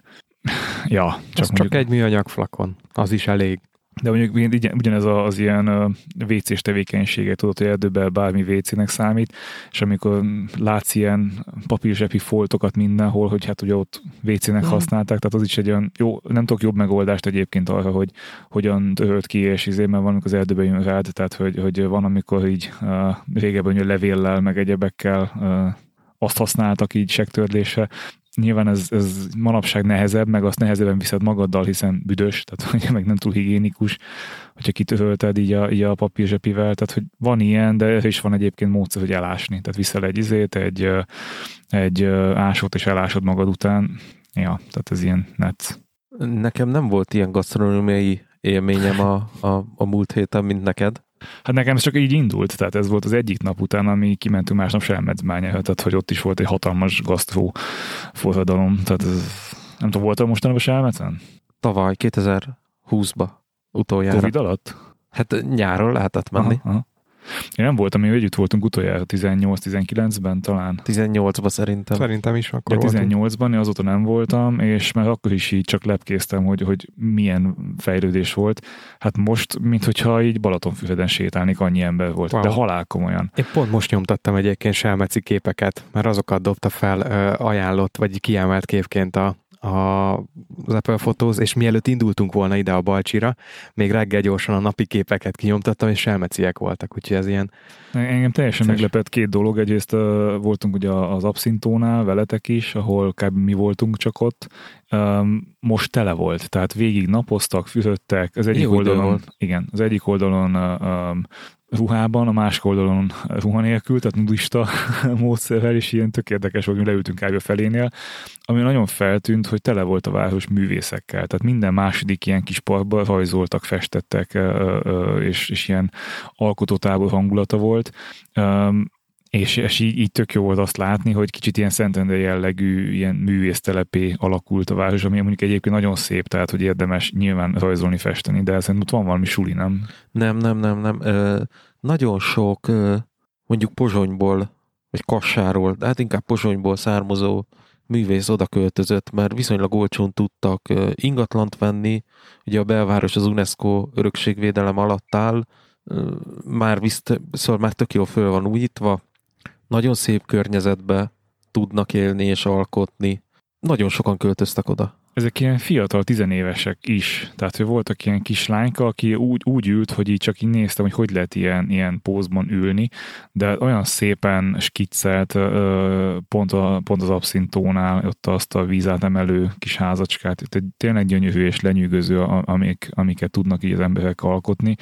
S3: ja, csak,
S2: mondjuk, csak egy műanyag flakon, az is elég.
S3: De mondjuk ugyanez az ilyen vécés tevékenységet, tudod, hogy erdőben bármi vécének számít, és amikor látsz ilyen papírzsepi foltokat mindenhol, hogy hát ugye ott vécének használták, tehát az is egy olyan, jó, nem tudok jobb megoldást egyébként arra, hogy hogyan törölt ki, és izé, mert van, amikor az erdőben jön rád, tehát hogy, hogy van, amikor így uh, régebben jön levéllel, meg egyebekkel uh, azt használtak így segtörlésre. Nyilván ez, ez manapság nehezebb, meg azt nehezebben viszed magaddal, hiszen büdös, tehát meg nem túl higiénikus, hogyha kitörölted így a, így a papírzsepivel, tehát hogy van ilyen, de is van egyébként módszer, hogy elásni. Tehát viszel egy izét, egy, egy ásót és elásod magad után. Ja, tehát ez ilyen net.
S1: Nekem nem volt ilyen gasztronómiai élményem a, a, a múlt héten, mint neked.
S3: Hát nekem ez csak így indult, tehát ez volt az egyik nap után, ami kimentünk másnap Selmecbányára, tehát hogy ott is volt egy hatalmas gasztró forradalom, tehát ez, nem tudom, voltam mostanában Selmecen?
S1: Tavaly, kétezer-húszba utoljára.
S3: Covid alatt?
S1: Hát nyáron lehetett menni.
S3: Aha, aha. Én nem voltam, mi együtt voltunk utoljára tizennyolc-tizenkilencben talán.
S1: tizennyolcban szerintem.
S2: Szerintem is akkor
S3: voltunk. tizennyolcban, én azóta nem voltam, és már akkor is így csak lepkéztem, hogy, hogy milyen fejlődés volt. Hát most, minthogyha így Balatonfüreden sétálnék, annyi ember volt. Wow. De halál komolyan.
S2: Én pont most nyomtattam egyébként selmeci képeket, mert azokat dobta fel ö, ajánlott, vagy kiemelt képként a A, az Apple Photos, és mielőtt indultunk volna ide a Balcsira, még reggel gyorsan a napi képeket kinyomtattam, és selmeciek voltak, úgyhogy ez ilyen...
S3: Engem teljesen vicces. Meglepett két dolog. Egyrészt uh, voltunk ugye az Abszintónál, veletek is, ahol kb. Mi voltunk csak ott. Um, most tele volt, tehát végig napoztak, fűzöttek. Az egyik Jó oldalon, igen, az egyik oldalon uh, um, ruhában, a másik oldalon ruha nélkül, tehát nudista módszerrel, és ilyen tök érdekes volt, mi leültünk kb. Felénél, ami nagyon feltűnt, hogy tele volt a város művészekkel, tehát minden második ilyen kis parkban rajzoltak, festettek, és, és ilyen alkotótábor hangulata volt, és, és így, így tök jó volt azt látni, hogy kicsit ilyen Szentendre jellegű ilyen művésztelepé alakult a város, ami mondjuk egyébként nagyon szép, tehát hogy érdemes nyilván rajzolni, festeni, de szerintem ott van valami suli, nem?
S1: Nem, nem, nem, nem. Ö, nagyon sok ö, mondjuk Pozsonyból, vagy Kassáról, de hát inkább Pozsonyból származó művész oda költözött, mert viszonylag olcsón tudtak ö, ingatlant venni. Ugye a belváros az UNESCO örökségvédelem alatt áll, ö, már, vizt, szóval már tök jól föl van újítva, nagyon szép környezetbe tudnak élni és alkotni. Nagyon sokan költöztek oda.
S3: Ezek ilyen fiatal tizenévesek is. Tehát, hogy voltak ilyen kislányka, aki úgy, úgy ült, hogy így csak így néztem, hogy hogy lehet ilyen, ilyen pózban ülni, de olyan szépen skiccelt pont, a, pont az Abszintónál, ott azt a vízátemelő kis házacskát. Tényleg gyönyörű és lenyűgöző, amik, amiket tudnak így az emberek alkotni.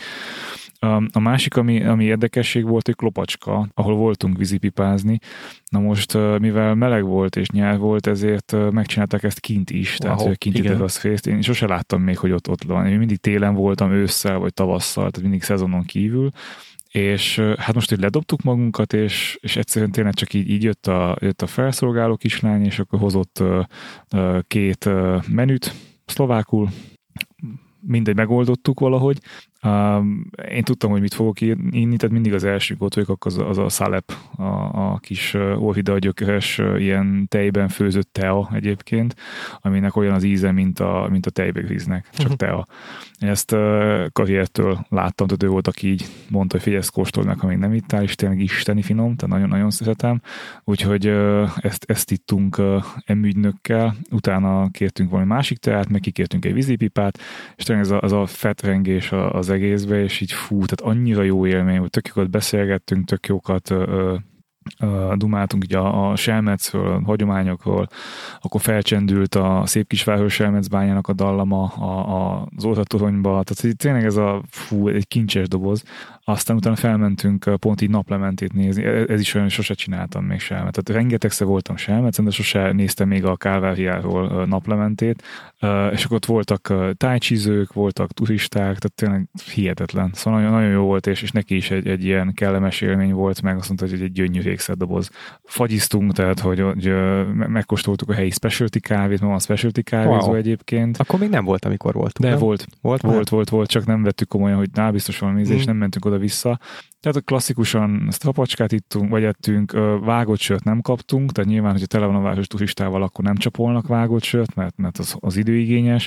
S3: A másik, ami, ami érdekesség volt, egy Klopacska, ahol voltunk vízipipázni. Na most, mivel meleg volt és nyár volt, ezért megcsinálták ezt kint is, wow, tehát kint jöttek az fészt. Én sose láttam még, hogy ott, ott van. Én mindig télen voltam, ősszel vagy tavasszal, tehát mindig szezonon kívül. És hát most, hogy ledobtuk magunkat, és, és egyszerűen tényleg csak így, így jött, a, jött a felszolgáló kislány, és akkor hozott uh, uh, két uh, menüt, szlovákul, mindegy, megoldottuk valahogy. Um, én tudtam, hogy mit fogok inni, tehát mindig az első gótolyok az, az a szálep, a, a kis orhideagyökeres ilyen tejben főzött tea egyébként, aminek olyan az íze, mint a, mint a tejbegríznek, csak tea. Ezt uh, karriertől láttam, tehát ő volt, aki így mondta, hogy figyelj, ezt kóstold meg, ha még nem ittál, és tényleg isteni finom, tehát nagyon-nagyon szeretem. Úgyhogy uh, ezt, ezt ittunk uh, emügynökkel, utána kértünk valami másik teát, meg kikértünk egy vízipipát, és tényleg ez a, az a fetrengés az egészbe, és így fú, tehát annyira jó élmény volt, tök jókat beszélgettünk, tök jókat ö, dumáltunk így a, a Selmecről, a hagyományokról, akkor felcsendült a Szép Kisváros Selmecbányának a dallama a, a, az oltatoronyba, tehát tényleg ez a fú, egy kincses doboz. Aztán utána felmentünk pont így naplementét nézni, ez is olyan, hogy sose csináltam még Selmet. Tehát rengetegszer voltam Selmecen, de sose néztem még a Kálváriáról naplementét, és akkor ott voltak tájcsizők, voltak turisták, tehát tényleg hihetetlen. Szóval nagyon, nagyon jó volt, és, és neki is egy, egy ilyen kellemes élmény volt, meg azt mondta, hogy egy gyönyörű ékszerdoboz. Fagyiztunk, tehát hogy, hogy megkóstoltuk a helyi specialty kávét, mert van specialty kávézó wow. egyébként.
S2: Akkor még nem volt, amikor voltunk.
S3: De
S2: nem?
S3: volt, volt, volt, volt, volt, csak nem vettük komolyan, hogy ná, biztos valami íze, mm. és nem mentünk oda-vissza. Tehát a klasszikusan ezt apacskát ittunk, vagy ettünk, vágott sört nem kaptunk, tehát nyilván, hogyha tele van a város turistával, akkor nem csapolnak vágott sört, mert, mert az, az időigényes.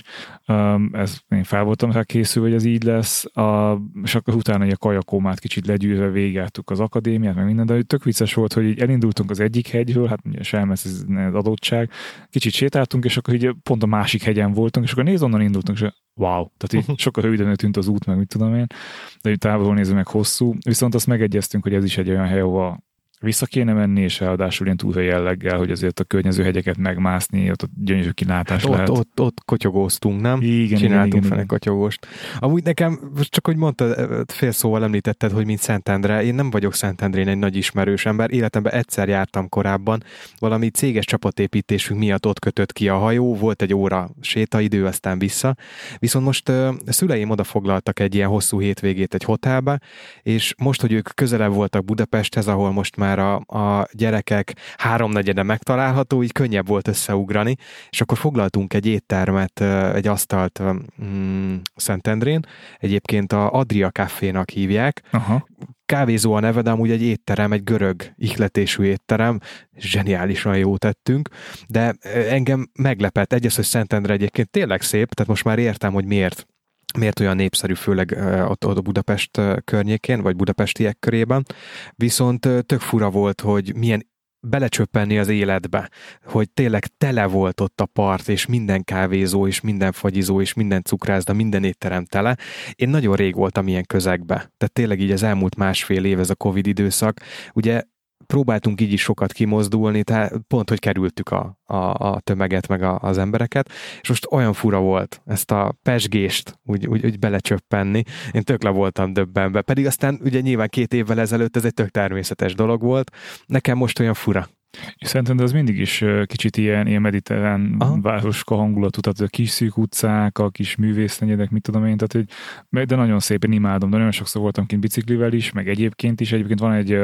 S3: Ez, én fel voltam rá készülve, hogy ez így lesz, a, és akkor utána a kajakómát kicsit legyűrve végigjártuk az akadémiát, meg minden, de tök vicces volt, hogy így elindultunk az egyik hegyről, hát ugye Selmec ez adottság, kicsit sétáltunk, és akkor így pont a másik hegyen voltunk, és akkor nézd, onnan indultunk, és wow, tehát így sokkal rövidebbnek tűnt az út, meg mit tudom én, de így távolról nézve meg hosszú, viszont azt megegyeztünk, hogy ez is egy olyan hely, ahova vissza kéne menni, és ráadásul ilyen túlhely jelleggel, hogy azért a környező hegyeket megmászni, ott, ott gyönyörű kilátás
S2: hát
S3: lehet.
S2: Ott, ott, ott kotyogóztunk, nem?
S3: Igen,
S2: Csináltunk
S3: igen,
S2: fel
S3: igen,
S2: egy kotyogóst. Amúgy nekem, csak hogy mondtad, fél szóval említetted, hogy mint Szentendre, én nem vagyok Szentendrén egy nagy ismerős ember, életemben egyszer jártam korábban, valami céges csapatépítésünk miatt ott kötött ki a hajó, volt egy óra sétaidő, aztán vissza. Viszont most uh, szüleim odafoglaltak egy ilyen hosszú hétvégét egy hotelbe, és most, hogy ők közelebb voltak Budapesthez, ahol most már A, a gyerekek háromnegyede megtalálható, így könnyebb volt összeugrani, és akkor foglaltunk egy éttermet, egy asztalt mm, Szentendrén, egyébként a Adria Cafénak hívják. Aha. Kávézó a neve, de amúgy egy étterem, egy görög ihletésű étterem, zseniálisan jó tettünk, de engem meglepett egyrészt, hogy Szentendre egyébként tényleg szép, tehát most már értem, hogy miért miért olyan népszerű, főleg uh, ott, ott a Budapest uh, környékén, vagy budapestiek körében. Viszont uh, tök fura volt, hogy milyen belecsöppenni az életbe, hogy tényleg tele volt ott a part, és minden kávézó, és minden fagyizó, és minden cukrászda, minden étterem tele. Én nagyon rég voltam ilyen közegbe. Tehát tényleg így az elmúlt másfél év, ez a Covid időszak. Ugye próbáltunk így is sokat kimozdulni, tehát pont, hogy kerültük a, a, a tömeget, meg a, az embereket, és most olyan fura volt ezt a pezsgést úgy, úgy, úgy belecsöppenni. Én tök le voltam döbbenve, pedig aztán ugye nyilván két évvel ezelőtt ez egy tök természetes dolog volt. Nekem most olyan fura.
S3: És szerintem ez mindig is kicsit ilyen, ilyen mediterrán városka hangulatú, tehát a kis szűk utcák, a kis művésznegyedek, mit tudom én, tehát hogy, de nagyon szépen imádom, de nagyon sokszor voltam kint biciklivel is, meg egyébként is. Egyébként van egy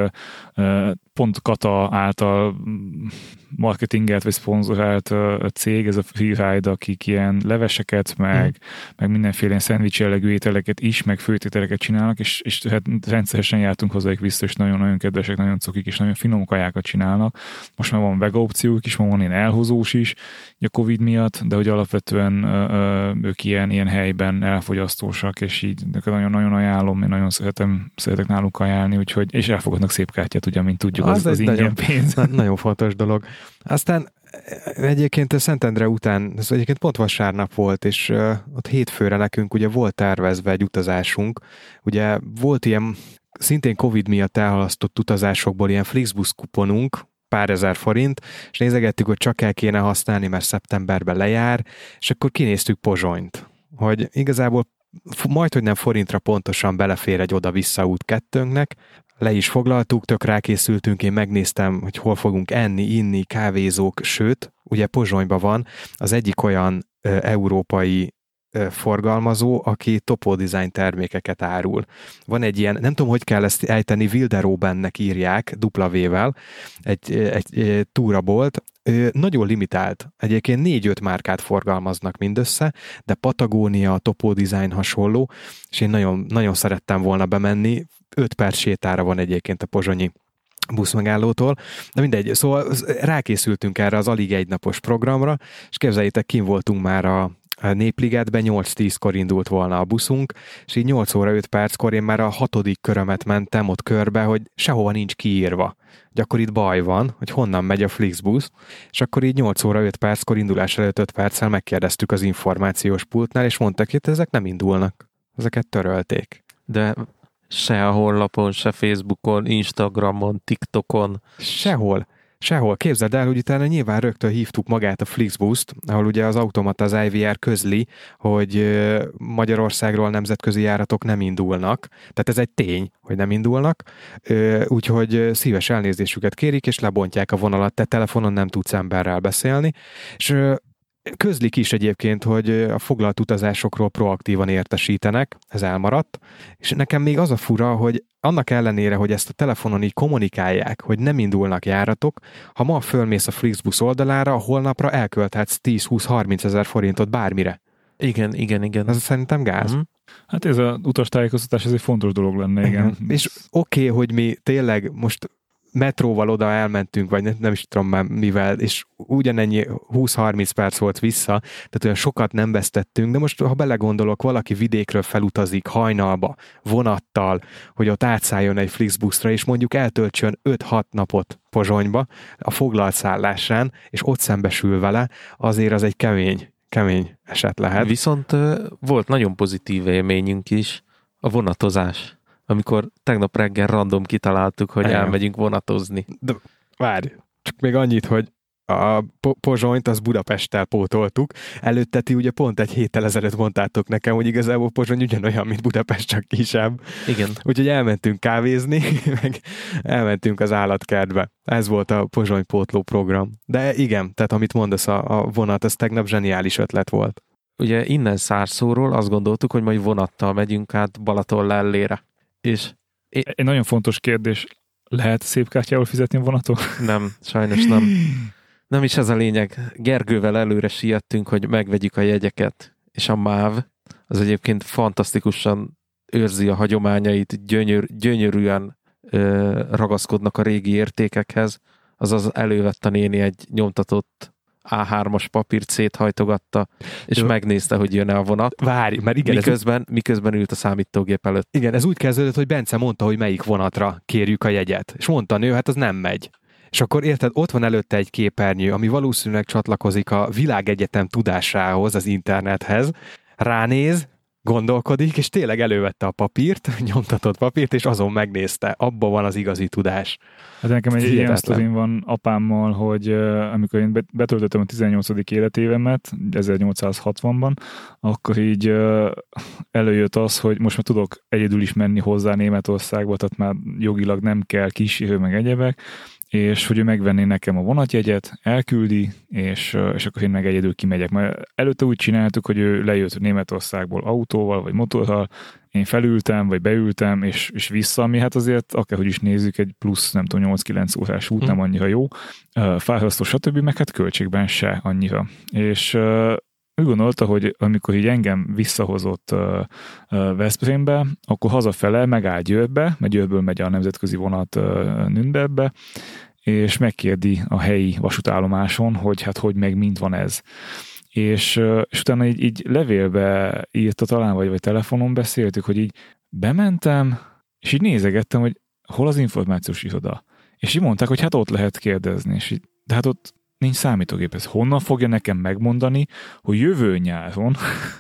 S3: pont Kata által marketingelt vagy szponzorált cég, ez a Freeride, akik ilyen leveseket, meg, mm. meg mindenféle ilyen szendvics jellegű ételeket is, meg főtételeket csinálnak, és, és hát rendszeresen jártunk hozzájuk vissza, és nagyon-nagyon kedvesek, nagyon cukik, és nagyon finom kajákat csinálnak. Most már van vega opciók is, van ilyen elhozós is a Covid miatt, de hogy alapvetően ö, ők ilyen, ilyen helyben elfogyasztósak, és így nagyon-nagyon ajánlom, én nagyon szeretem, szeretek náluk ajánlni, úgyhogy, és elfogadnak szép kártyát, ugye, mint tudjuk, az, az, az ingyen
S2: nagyon,
S3: pénz.
S2: Nagyon fontos dolog. Aztán egyébként a Szentendre után, ez egyébként pont vasárnap volt, és uh, ott hétfőre nekünk ugye volt tervezve egy utazásunk. Ugye volt ilyen szintén Covid miatt elhalasztott utazásokból ilyen Flixbus kuponunk, pár ezer forint, és nézegettük, hogy csak el kéne használni, mert szeptemberben lejár, és akkor kinéztük Pozsonyt, hogy igazából majd, hogy nem forintra pontosan belefér egy oda-vissza út kettőnknek, le is foglaltuk, tök rákészültünk, én megnéztem, hogy hol fogunk enni, inni, kávézók, sőt, ugye Pozsonyban van az egyik olyan ö, európai ö, forgalmazó, aki Topo Design termékeket árul. Van egy ilyen, nem tudom, hogy kell ezt ejteni, Wilderobennek írják, dupla V-vel, egy, egy, egy túrabolt, nagyon limitált. Egyébként négy-öt márkát forgalmaznak mindössze, de Patagónia, Topo Design hasonló, és én nagyon, nagyon szerettem volna bemenni. öt perc sétára van egyébként a pozsonyi buszmegállótól, de mindegy, szóval rákészültünk erre az alig egynapos programra, és képzeljétek, kim voltunk már a Népligetben, nyolc-tízkor indult volna a buszunk, és így nyolc óra öt perckor én már a hatodik körömet mentem ott körbe, hogy sehova nincs kiírva. Hogy akkor itt baj van, hogy honnan megy a Flixbus, és akkor így nyolc óra öt perckor indulás előtt öt perccel megkérdeztük az információs pultnál, és mondták, hogy ezek nem indulnak. Ezeket törölték.
S1: De Se a honlapon, se Facebookon, Instagramon, TikTokon.
S2: Sehol. Sehol. Képzeld el, hogy utána nyilván rögtön hívtuk magát a Flixbus-t, ahol ugye az automata, az i vé er közli, hogy Magyarországról nemzetközi járatok nem indulnak. Tehát ez egy tény, hogy nem indulnak. Úgyhogy szíves elnézésüket kérik, és lebontják a vonalat. Te telefonon nem tudsz emberrel beszélni. És közlik is egyébként, hogy a foglalt utazásokról proaktívan értesítenek, ez elmaradt, és nekem még az a fura, hogy annak ellenére, hogy ezt a telefonon így kommunikálják, hogy nem indulnak járatok, ha ma fölmész a Flixbus oldalára, holnapra elkölthetsz tíz-húsz-harminc ezer forintot bármire.
S1: Igen, igen, igen.
S2: Ez szerintem gáz. Mm-hmm.
S3: Hát ez az utastájékoztatás, ez egy fontos dolog lenne, igen.
S2: igen. És oké, okay, hogy mi tényleg most metróval oda elmentünk, vagy nem, nem is tudom már mivel, és ugyanennyi húsz-harminc perc volt vissza, tehát olyan sokat nem vesztettünk, de most, ha belegondolok, valaki vidékről felutazik hajnalba, vonattal, hogy ott átszálljon egy Flixbusra, és mondjuk eltöltsön öt-hat napot Pozsonyba a foglalt szállásán, és ott szembesül vele, azért az egy kemény, kemény eset lehet.
S1: Viszont volt nagyon pozitív élményünk is, a vonatozás. Amikor tegnap reggel random kitaláltuk, hogy igen, elmegyünk vonatozni.
S2: De várj, csak még annyit, hogy a Pozsonyt az Budapesttel pótoltuk. Előtte ti ugye pont egy héttel ezelőtt mondtátok nekem, hogy igazából Pozsony ugyanolyan, mint Budapest, csak kisebb.
S1: Igen.
S2: Úgyhogy elmentünk kávézni, meg elmentünk az állatkertbe. Ez volt a Pozsony pótló program. De igen, tehát amit mondasz, a, a vonat, ez tegnap zseniális ötlet volt.
S1: Ugye innen Szárszóról azt gondoltuk, hogy majd vonattal megyünk át Balatonlellére. És
S3: é... Egy nagyon fontos kérdés, lehet szép kártyával fizetni a vonaton?
S1: Nem, sajnos nem. Nem is ez a lényeg. Gergővel előre siettünk, hogy megvegyük a jegyeket, és a MÁV az egyébként fantasztikusan őrzi a hagyományait, gyönyör, gyönyörűen ö, ragaszkodnak a régi értékekhez, azaz elővett a néni egy nyomtatott á hármas papírt, széthajtogatta, és Jó. megnézte, hogy jön-e a vonat.
S2: Várj, mert igen.
S1: Miközben, ez... miközben ült a számítógép előtt.
S2: Igen, ez úgy kezdődött, hogy Bence mondta, hogy melyik vonatra kérjük a jegyet. És mondta a nő, hát az nem megy. És akkor érted, ott van előtte egy képernyő, ami valószínűleg csatlakozik a világegyetem tudásához, az internethez. Ránéz, gondolkodik, és tényleg elővette a papírt, nyomtatott papírt, és azon megnézte. Abban van az igazi tudás.
S3: Hát nekem egy ilyen sztorim van apámmal, hogy uh, amikor én betöltöttem a tizennyolcadik életévemet, ezernyolcszázhatvanban, akkor így uh, előjött az, hogy most már tudok egyedül is menni hozzá Németországba, tehát már jogilag nem kell kísérő meg egyebek, és hogy ő megvenné nekem a vonatjegyet, elküldi, és, és akkor én meg egyedül kimegyek. Mert előtte úgy csináltuk, hogy ő lejött Németországból autóval, vagy motorral, én felültem, vagy beültem, és, és vissza, ami hát azért, akárhogy is nézzük, egy plusz, nem tudom, nyolc-kilenc órás út, hmm. nem annyira jó, fárasztó, stb., meg hát költségben se annyira. És ő gondolta, hogy amikor így engem visszahozott uh, uh, Veszprémbe, akkor hazafele megáll Győrbe, mert Győrből megy a nemzetközi vonat uh, Nürnbergbe, és megkérdi a helyi vasútállomáson, hogy hát hogy meg mind van ez. És, uh, és utána így, így levélbe írta talán, vagy, vagy telefonon beszéltük, hogy így bementem, és így nézegettem, hogy hol az információs iroda. És így mondták, hogy hát ott lehet kérdezni, és így, de hát ott nincs számítógép, ez honnan fogja nekem megmondani, hogy jövő nyáron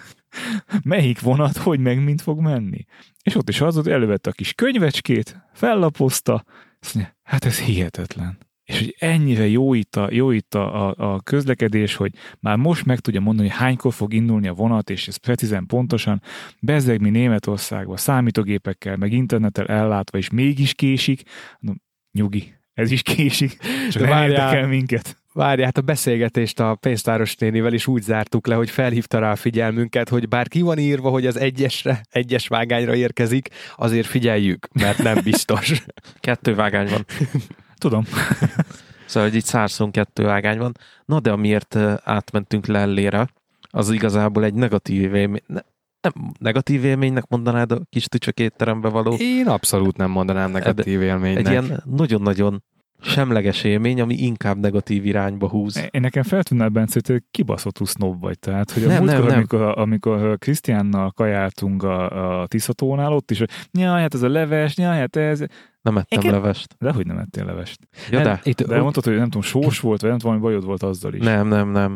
S3: melyik vonat, hogy meg mint fog menni. És ott is az, hogy elővette a kis könyvecskét, fellapozta, azt mondja, hát ez hihetetlen. És hogy ennyire jó itt a, jó itt a, a, a közlekedés, hogy már most meg tudja mondani, hogy hánykor fog indulni a vonat, és ez precízen pontosan, bezzeg mi Németországban számítógépekkel, meg internettel ellátva, és mégis késik, nyugi, ez is késik, csak nem érdekel minket.
S2: Várj, hát a beszélgetést a pénztáros nénivel is úgy zártuk le, hogy felhívta rá a figyelmünket, hogy bár ki van írva, hogy az egyesre, egyes vágányra érkezik, azért figyeljük, mert nem biztos.
S1: Kettő vágány van.
S3: Tudom.
S1: Szóval, hogy itt Szárszón kettő vágány van. Na, de amiért átmentünk Lellére, az igazából egy negatív élmény. Nem negatív élménynek mondanád a kis tücsök étterembe való?
S2: Én abszolút nem mondanám negatív élménynek.
S1: Egy ilyen nagyon-nagyon semleges élmény, ami inkább negatív irányba húz.
S3: Én nekem feltűnne, Bence, hogy kibaszottul sznob vagy. Tehát, hogy a
S1: nem,
S3: múltkor,
S1: nem,
S3: amikor, amikor Krisztiánnal kajáltunk a, a Tiszatónál, ott is, hogy nyaj, hát ez a leves, nyaj, hát ez...
S1: Nem ettem
S3: Eken...
S1: levest.
S3: Dehogy nem ettél levest.
S1: Ja, de.
S3: Itt, de ott... mondtad, hogy nem tudom, sós volt, vagy nem tudom, valami bajod volt azzal is.
S1: Nem, nem, nem.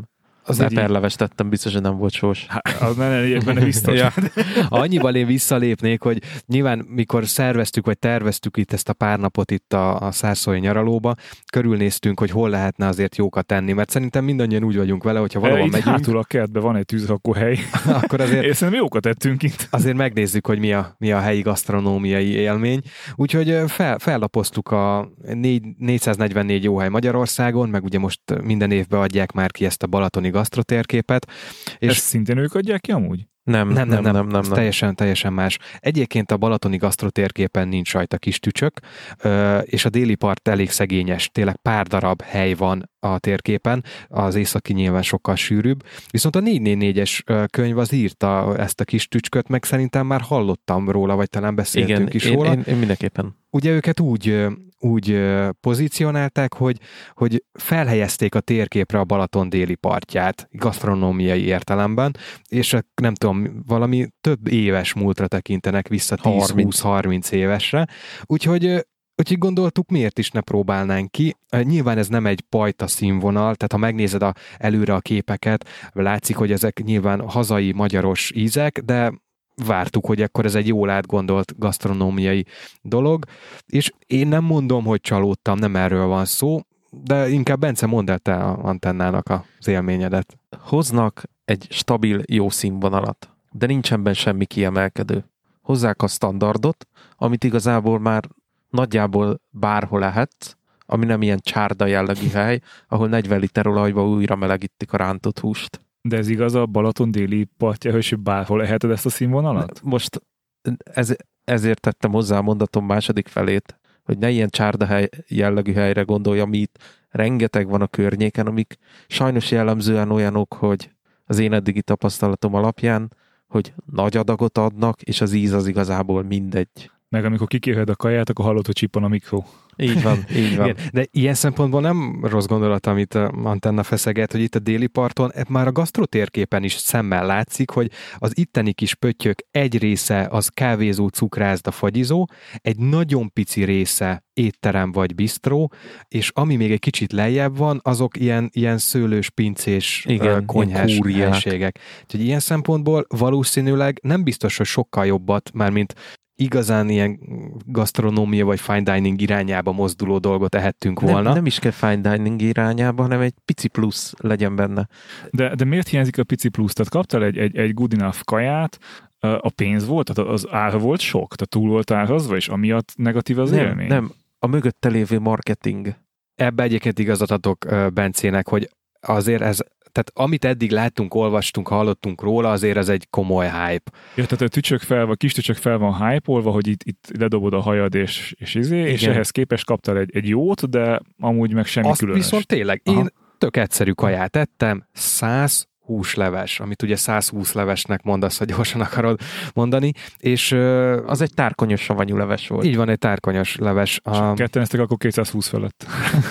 S1: Az eperleves tettem, biztos, hogy nem volt sós.
S3: Hát, az nem, benne biztos.
S2: Ja. Annyival én visszalépnék, hogy nyilván mikor szerveztük, vagy terveztük itt ezt a pár napot itt a, a Szászolyi nyaralóba, körülnéztünk, hogy hol lehetne azért jókat tenni, mert szerintem mindannyian úgy vagyunk vele, hogyha valahol megyünk.
S3: Hátul a kertben van egy tűzrakóhely.
S2: Akkor azért...
S3: És szerintem jókat ettünk itt.
S2: Azért megnézzük, hogy mi a, mi a helyi gasztronómiai élmény. Úgyhogy fel, fellapoztuk a négyszáznegyvennégy jó hely Magyarországon, meg ugye most minden évben adják már ki ezt a balatoni gasztrotérképet.
S3: És ezt szintén ők adják ki amúgy?
S2: Nem, nem, nem, nem, nem, nem, nem. Teljesen, teljesen más. Egyébként a balatoni gasztrotérképen nincs rajta kis tücsök, és a déli part elég szegényes, tényleg pár darab hely van a térképen, az északi nyilván sokkal sűrűbb, viszont a négy négy négyes könyv az írta ezt a kis tücsköt, meg szerintem már hallottam róla, vagy talán beszéltünk
S1: Igen,
S2: is
S1: én,
S2: róla.
S1: Én, én mindenképpen.
S2: Ugye őket úgy, úgy pozícionálták, hogy, hogy felhelyezték a térképre a Balaton déli partját, gasztronómiai értelemben, és nem tudom, valami több éves múltra tekintenek vissza, tíz-húsz-harminc évesre, úgyhogy Úgyhogy gondoltuk, miért is ne próbálnánk ki. Nyilván ez nem egy pajta színvonal, tehát ha megnézed a, előre a képeket, látszik, hogy ezek nyilván hazai, magyaros ízek, de vártuk, hogy akkor ez egy jól átgondolt gasztronómiai dolog, és én nem mondom, hogy csalódtam, nem erről van szó, de inkább Bence, mondd el te a Antennának az élményedet.
S1: Hoznak egy stabil, jó színvonalat, de nincsen benne semmi kiemelkedő. Hozzák a standardot, amit igazából már nagyjából bárhol lehet, ami nem ilyen csárda jellegű hely, ahol negyven liter olajba újra melegítik a rántott húst.
S3: De ez igaz a Balaton déli partja, hogy bárhol leheted ezt a színvonalat?
S1: Most ez, ezért tettem hozzá a mondatom második felét, hogy ne ilyen csárda hely, jellegű helyre gondolja, ami itt rengeteg van a környéken, amik sajnos jellemzően olyanok, hogy az én eddigi tapasztalatom alapján, hogy nagy adagot adnak, és az íz az igazából mindegy.
S3: Meg amikor kikérhed a kaját, akkor hallod, hogy csippan a mikró.
S1: Így van, így van.
S2: Igen, de ilyen szempontból nem rossz gondolat, amit Antenna feszeget, hogy itt a déli parton már a gasztrotérképen is szemmel látszik, hogy az itteni kis pöttyök egy része az kávézó, cukrászda, fagyizó, egy nagyon pici része étterem vagy bisztró, és ami még egy kicsit lejjebb van, azok ilyen, ilyen szőlős, pincés, igen, konyhás helységek. Úgyhogy ilyen szempontból valószínűleg nem biztos, hogy sokkal jobbat, mármint igazán ilyen gasztronómia vagy fine dining irányába mozduló dolgot ehettünk volna.
S1: Nem, nem is kell fine dining irányába, hanem egy pici plusz legyen benne.
S3: De, de miért hiányzik a pici plusz? Tehát kaptál egy, egy, egy good enough kaját, a pénz volt, tehát az ár volt sok, tehát túl volt árazva, és amiatt negatív az
S1: nem,
S3: élmény?
S1: Nem, a mögötte lévő marketing.
S2: Ebbe egyébként igazat adok Bencének, hogy azért ez, tehát amit eddig láttunk, olvastunk, hallottunk róla, azért ez egy komoly hype.
S3: Ja, tehát a tücsök fel, a kis tücsök fel van hype-olva, hogy itt, itt ledobod a hajad és, és izé, igen. És ehhez képest kaptál egy, egy jót, de amúgy meg semmi
S2: azt
S3: különös.
S2: Viszont tényleg, aha, én tök egyszerű kaját ettem, száz húsleves, amit ugye száz húsz levesnek mondasz, ha gyorsan akarod mondani, és
S1: az egy tárkonyos savanyú leves volt.
S2: Így van, egy tárkonyos leves.
S3: És a... ketten eztek akkor kétszázhúsz felett.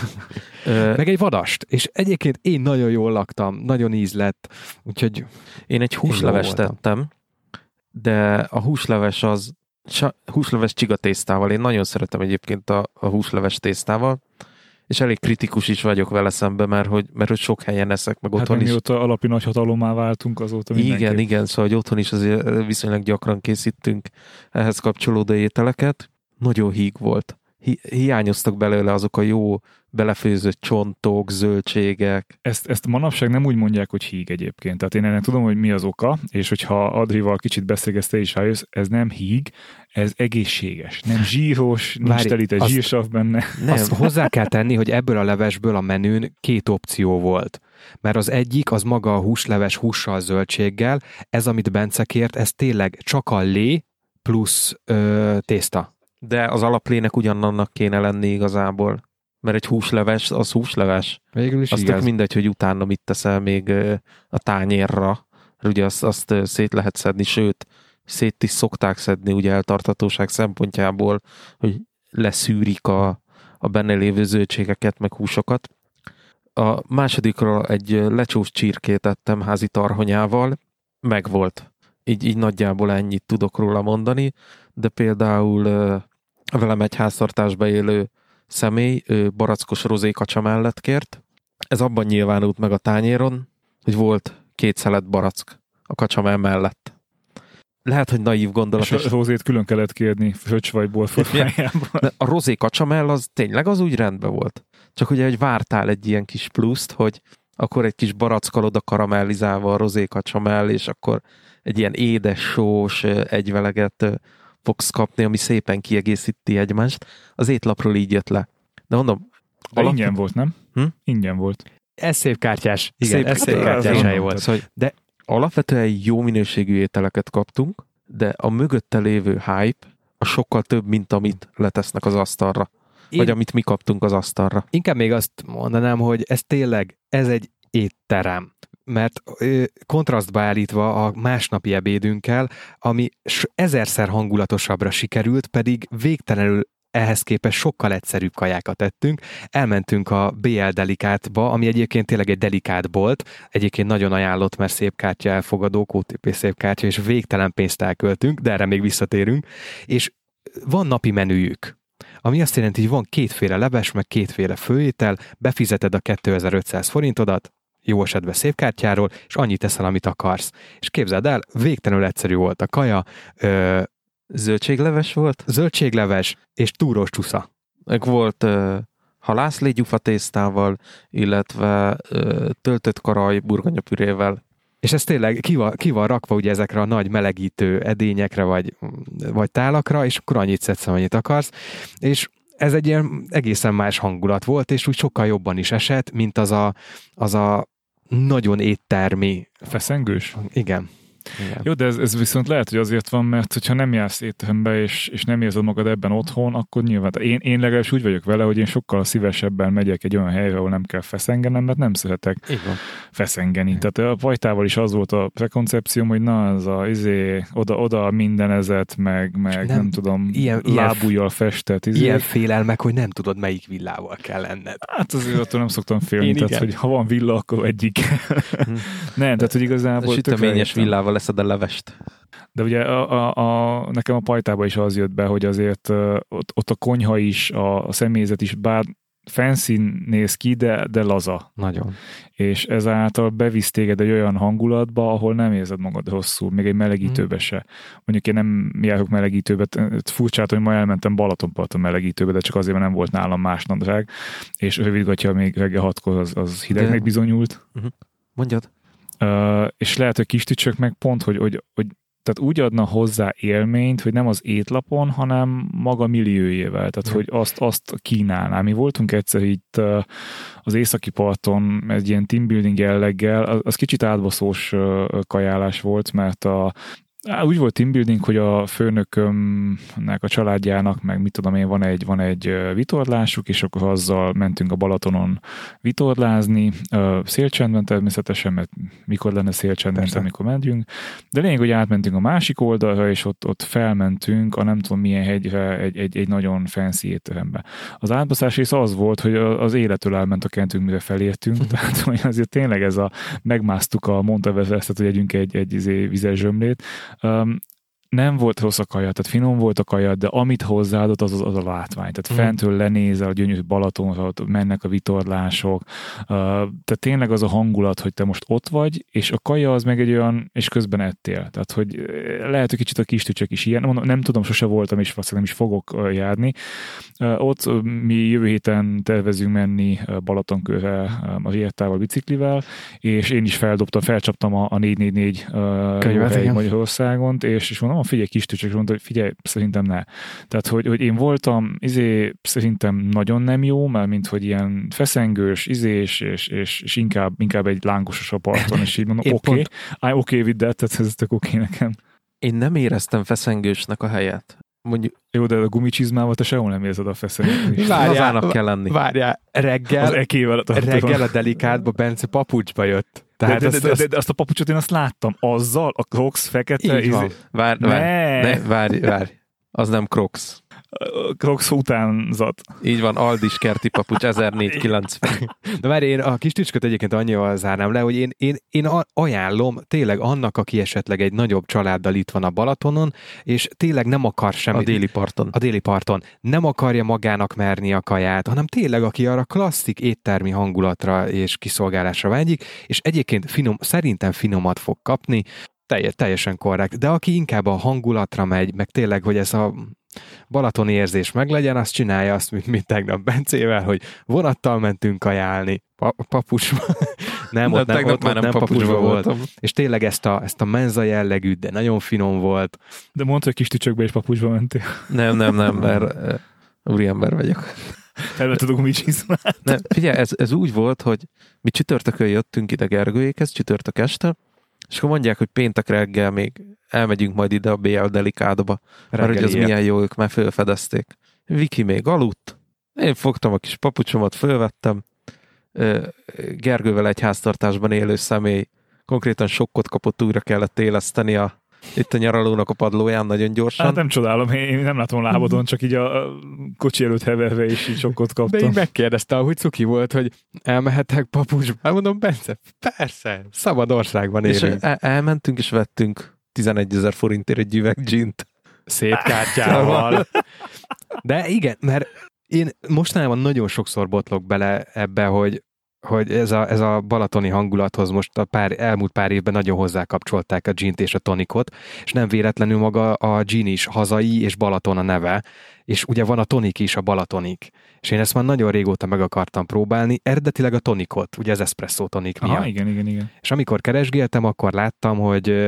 S2: Meg egy vadast, és egyébként én nagyon jól laktam, nagyon íz lett, úgyhogy...
S1: Én egy húslevest tettem, de a húsleves az húsleves csigatésztával, én nagyon szeretem egyébként a, a húsleves tésztával, és elég kritikus is vagyok vele szemben, mert hogy, mert hogy sok helyen eszek, meg
S3: hát
S1: otthon is.
S3: mióta alapi nagyhatalommá váltunk, azóta mindenképp.
S1: Igen, igen, szóval hogy otthon is azért viszonylag gyakran készítünk ehhez kapcsolódó ételeket. Nagyon híg volt. Hi- hiányoztak belőle azok a jó belefőzött csontok, zöldségek.
S3: Ezt, ezt manapság nem úgy mondják, hogy híg egyébként. Tehát én ennek tudom, hogy mi az oka, és hogyha Adrival kicsit beszélgetsz, te is rájössz, ez nem híg, ez egészséges. Nem zsíros, nincs
S2: Várj,
S3: telített zsírsav benne.
S2: Nem. Azt hozzá kell tenni, hogy ebből a levesből a menün két opció volt. Mert az egyik, az maga a húsleves hússal, zöldséggel, ez, amit Bence kért, ez tényleg csak a lé plusz ö, tészta.
S1: De az alaplének ugyanannak kéne lenni igazából. Mert egy húsleves, az húsleves.
S2: Végül is
S1: azt tök mindegy, hogy utána mit teszel még a tányérra. Ugye azt, azt szét lehet szedni, sőt, szét is szokták szedni ugye eltartatóság szempontjából, hogy leszűrik a, a benne lévő zöldségeket, meg húsokat. A másodikra egy lecsós csirkét ettem házi tarhonyával, megvolt. Így, így nagyjából ennyit tudok róla mondani, de például velem egy háztartásba élő személy barackos rozékacsa mellett kért. Ez abban nyilvánult meg a tányéron, hogy volt két szelet barack a kacsamell mellett. Lehet, hogy naív gondolat.
S3: És a rozét külön kellett kérni fröccs vagy bor formájában.
S1: A rozé kacsamell az tényleg az úgy rendben volt. Csak ugye, hogy vártál egy ilyen kis pluszt, hogy akkor egy kis barackal oda karamellizálva a rozé kacsamell, és akkor egy ilyen édes, sós egyveleget fogsz kapni, ami szépen kiegészíti egymást. Az étlapról így jött le. De mondom...
S3: De alap... ingyen volt, nem?
S1: Hm?
S3: Ingyen volt.
S2: Ez szép kártyás. Igen,
S1: szép,
S2: ez szép kártyás hely volt.
S1: Szóval, de alapvetően jó minőségű ételeket kaptunk, de a mögötte lévő hype a sokkal több, mint amit letesznek az asztalra. Én... Vagy amit mi kaptunk az asztalra.
S2: Inkább még azt mondanám, hogy ez tényleg, ez egy étterem. Mert ö, kontrasztba állítva a másnapi ebédünkkel, ami ezerszer hangulatosabbra sikerült, pedig végtelenül ehhez képest sokkal egyszerűbb kajákat ettünk. Elmentünk a bé el Delikátba, ami egyébként tényleg egy delikát bolt, egyébként nagyon ajánlott, mert szép kártya elfogadó, kó té pé szép kártya, és végtelen pénzt elköltünk, de erre még visszatérünk, és van napi menüjük, ami azt jelenti, hogy van kétféle leves, meg kétféle főétel, befizeted a kétezer-ötszáz forintodat, jó esetben szép kártyáról, és annyit teszel, amit akarsz. És képzeld el, végtelenül egyszerű volt a kaja, ö,
S1: zöldségleves volt?
S2: Zöldségleves és túrós csusza.
S1: Meg volt uh, halászlégyufa tésztával, illetve uh, töltött karaj burgonyapürével.
S2: És ez tényleg ki van, ki van rakva ugye ezekre a nagy melegítő edényekre, vagy, vagy tálakra, és akkor annyit szedsz, annyit akarsz. És ez egy ilyen egészen más hangulat volt, és úgy sokkal jobban is esett, mint az a, az a nagyon éttermi...
S3: Feszengős?
S2: Igen. Igen.
S3: Jó, de ez, ez viszont lehet, hogy azért van, mert hogyha nem jársz étterembe, és, és nem érzed magad ebben otthon, akkor nyilván, én, én legalábbis úgy vagyok vele, hogy én sokkal szívesebben megyek egy olyan helyre, ahol nem kell feszengenem, mert nem szeretek feszengeni. Tehát a pajtával is az volt a prekoncepcióm, hogy na, az a izé, oda, oda mindenezett, meg, meg nem, nem tudom, ilyen, lábujjal festett. Izé.
S2: Ilyen félelmek, hogy nem tudod, melyik villával kell lenned.
S3: Hát azért attól nem szoktam félni, én tehát, igen. Hogy ha van villa, akkor egyik. Nem, tehát, hogy igazából
S1: süteményes villával leszed a levest.
S3: De ugye a, a, a, nekem a pajtában is az jött be, hogy azért uh, ott, ott a konyha is, a, a személyzet is, bár fancy néz ki, de, de laza.
S2: Nagyon.
S3: És ezáltal bevisz téged egy olyan hangulatba, ahol nem érzed magad rosszul, még egy melegítőbe mm. se. Mondjuk én nem járok melegítőbe, furcsát, hogy ma elmentem Balatonparton melegítőbe, de csak azért, mert nem volt nálam más nadrág, és rövidgatja még reggel hatkor, az, az hidegnek de... bizonyult.
S1: Uh-huh. Mondjad.
S3: Uh, és lehet, hogy kis tücsök meg pont, hogy, hogy, hogy tehát úgy adna hozzá élményt, hogy nem az étlapon, hanem maga milliójével, tehát mm. hogy azt, azt kínálná. Mi voltunk egyszer itt uh, az északi parton egy ilyen teambuilding jelleggel, az, az kicsit átbaszós uh, kajálás volt, mert a úgy volt teambuilding, hogy a főnökömnek, a családjának, meg mit tudom én, van egy, van egy vitorlásuk, és akkor azzal mentünk a Balatonon vitorlázni, szélcsendben természetesen, mert mikor lenne szélcsendben, amikor mentünk, de lényeg, hogy átmentünk a másik oldalra, és ott, ott felmentünk a nem tudom milyen hegyre egy, egy, egy nagyon fancy étterembe. Az átbaszás rész az volt, hogy az életől elment a kentünk, mire felértünk, tehát hogy azért tényleg ez a, megmásztuk a Monteverestet, hogy együnk egy, egy, egy vizes zsömlét. Um, nem volt rossz a kaja, tehát finom volt a kaja, de amit hozzáadott, az, az, az a látvány. Tehát mm. fentről lenézel a gyönyörű Balatonra, ott mennek a vitorlások, uh, tehát tényleg az a hangulat, hogy te most ott vagy, és a kaja az meg egy olyan, és közben ettél. Tehát, hogy lehet, hogy kicsit a kis tücsök is ilyen, mondom, nem tudom, sose voltam, és valószínűleg nem is fogok uh, járni. Uh, ott uh, mi jövő héten tervezünk menni uh, Balatonkörre uh, a Riertával, biciklivel, és én is feldobtam, felcsaptam a, a négy négy négy uh, Magyarországon, és, és mondom, figyelj, kis tücsök, mondta, hogy figyelj, szerintem ne. Tehát, hogy, hogy én voltam, izé, szerintem nagyon nem jó, mert mint hogy ilyen feszengős, izés, és, és, és inkább, inkább egy lángosos a parton, és így mondom, oké, okay, I'm okay with that, tehát ez tök oké okay nekem.
S1: Én nem éreztem feszengősnek a helyet. Mondjuk,
S3: jó, de a gumicsizmával te sehol nem érzed a feszengőt.
S1: Lazának kell lenni.
S2: Várjál, reggel,
S3: az ekével a
S2: reggel a Delikátba Bence papucsba jött.
S3: Tehát de, de, de, de, de azt a papucsot én azt láttam. Azzal, a Crocs fekete...
S2: Így van.
S1: Várj, várj, ne, várj, várj. Az nem Crocs.
S3: Crocs utánzat.
S1: Így van, Aldis kerti papucs ezernégyszázkilencven.
S2: De várj, én a kis tücsköt egyébként annyival zárnám le, hogy én, én, én ajánlom tényleg annak, aki esetleg egy nagyobb családdal itt van a Balatonon, és tényleg nem akar semmit.
S1: A déli parton.
S2: A déli parton. Nem akarja magának merni a kaját, hanem tényleg, aki arra klasszik éttermi hangulatra és kiszolgálásra vágyik, és egyébként finom, szerintem finomat fog kapni, teljesen korrekt. De aki inkább a hangulatra megy, meg tényleg, hogy ez a balatoni érzés meglegyen, azt csinálja azt, mint, mint tegnap Bencével, hogy vonattal mentünk kajálni, pa, papucsba. nem,
S1: de
S2: ott nem, ott,
S1: már nem,
S2: nem papucsba, papucsba
S1: voltam.
S2: volt. És tényleg ezt a, ezt a menza jellegű, de nagyon finom volt.
S3: De mondta, hogy kis tücsökbe és papucsba mentél.
S1: Nem, nem, nem, mert uh, úriember vagyok.
S3: Elvetted a gumicsizmát.
S1: Nem, figyelj, ez, ez úgy volt, hogy mi csütörtökön jöttünk ide Gergőjékhez, csütörtök este, és akkor mondják, hogy péntek reggel még elmegyünk majd ide a bé el Delicádba, mert hogy az milyen jó, ők már fölfedezték. Viki még aludt, én fogtam a kis papucsomat, fölvettem, Gergővel egy háztartásban élő személy konkrétan sokkot kapott, újra kellett éleszteni a, itt a nyaralónak a padlóján nagyon gyorsan.
S3: Hát nem csodálom, én nem látom a lábadon, csak így a kocsi előtt heverve és így sokkot kaptam.
S2: De így megkérdezte, hogy cuki volt, hogy elmehetek papucsba. Hát mondom, Bence, persze, szabad országban élünk.
S1: És el- elmentünk és vettünk tizenegyezer forintért egy üveg gint.
S2: Szép kártyával. De igen, mert én mostanában nagyon sokszor botlok bele ebbe, hogy hogy ez a, ez a balatoni hangulathoz most a pár, elmúlt pár évben nagyon hozzákapcsolták a gint és a tonikot, és nem véletlenül maga a gin is hazai és Balaton a neve, és ugye van a tonik is, a balatonik. És én ezt már nagyon régóta meg akartam próbálni, eredetileg a tonikot, ugye az espresso tonik miatt.
S3: Aha, igen, igen, igen.
S2: És amikor keresgéltem, akkor láttam, hogy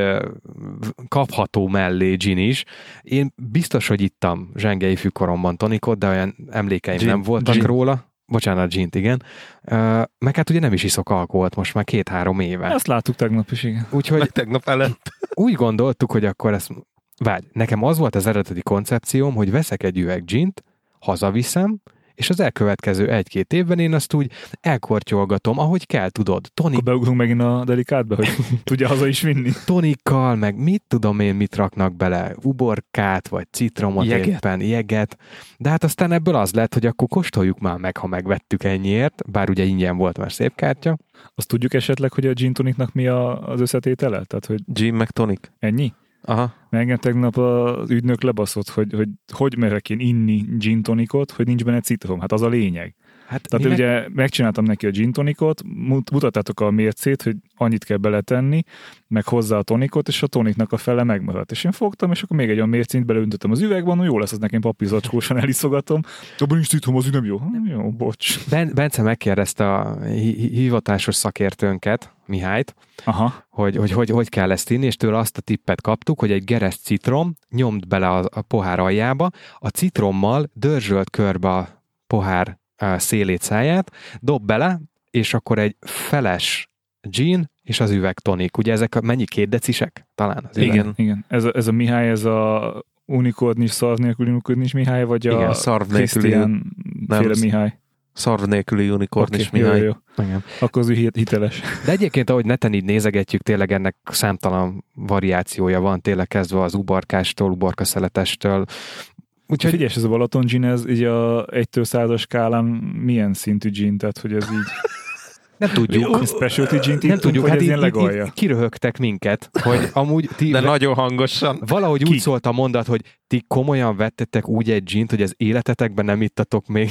S2: kapható mellé gin is. Én biztos, hogy ittam zsengei fűkoromban tonikot, de olyan emlékeim gin, nem voltak gin. róla. Bocsánat, gint, igen. Uh, meg hát ugye nem is iszok alkoholt most már két-három éve.
S3: Ezt láttuk tegnap is, igen.
S2: Úgyhogy
S1: meg tegnap előtt.
S2: Úgy gondoltuk, hogy akkor ezt... Várj, nekem az volt az eredeti koncepcióm, hogy veszek egy üveg gint, hazaviszem, és az elkövetkező egy-két évben én azt úgy elkortyolgatom, ahogy kell, tudod. Tonik...
S3: Akkor beugrunk megint a delikátba, hogy tudja haza is vinni.
S2: Tonikkal, meg mit tudom én, mit raknak bele, uborkát, vagy citromot
S1: jeget.
S2: éppen, jeget. De hát aztán ebből az lett, hogy akkor kóstoljuk már meg, ha megvettük ennyiért, bár ugye ingyen volt már szép kártya.
S3: Azt tudjuk esetleg, hogy a gin toniknak mi a, az összetétele? Tehát, hogy
S1: gin meg tonik.
S3: Ennyi?
S1: Aha.
S3: Mert engem tegnap az ügynök lebaszott, hogy hogy, hogy merek én inni gin tonikot, hogy nincs benne citrom. Hát az a lényeg. Hát Tehát ugye meg... megcsináltam neki a gin tonikot, mutattátok a mércét, hogy annyit kell beletenni, meg hozzá a tonikot, és a toniknak a fele megmaradt. És én fogtam, és akkor még egy olyan mércét beleöntöttem az üvegben, jó lesz, az nekem papírzacskósan eliszogatom. Abban nincs citrom, az nem jó. Nem jó, bocs.
S2: Ben, Bence megkérdezte a hivatásos szakértőnket, Mihályt,
S3: Aha.
S2: Hogy, hogy, hogy hogy kell ezt inni, és tőle azt a tippet kaptuk, hogy egy gereszt citrom nyomd bele a, a pohár aljába, a citrommal dörzsölt körbe a pohár a szélét, száját, dob bele, és akkor egy feles gin és az üveg tonik. Ugye ezek a, mennyi, két decisek? Talán az
S3: igen, igen. Ez a, ez a Mihály, ez a unikornis, szarv nélküli unikornis Mihály, vagy
S1: igen,
S3: a
S1: szarv nélküli
S3: féle Mihály?
S1: Szarv nélküli unikornis okay, Mihály.
S3: Jó, jó.
S2: Igen.
S3: Akkor az ő hiteles.
S2: De egyébként, ahogy neten így nézegetjük, tényleg ennek számtalan variációja van, tényleg kezdve az uborkástól, uborkaszeletestől.
S3: Úgyhogy figyelj, ez a Balaton gin, ez így a egytől százas skálán milyen szintű gin, tehát hogy ez így...
S2: Nem tudjuk.
S3: Specialty gin-t
S2: nem tudjuk, hát
S3: így,
S2: így, így kiröhögtek minket, hogy amúgy ti...
S1: De nagyon hangosan.
S2: Valahogy
S3: Ki?
S2: úgy szólt a mondat, hogy ti komolyan vettetek úgy egy gint, hogy az életetekben nem ittatok még.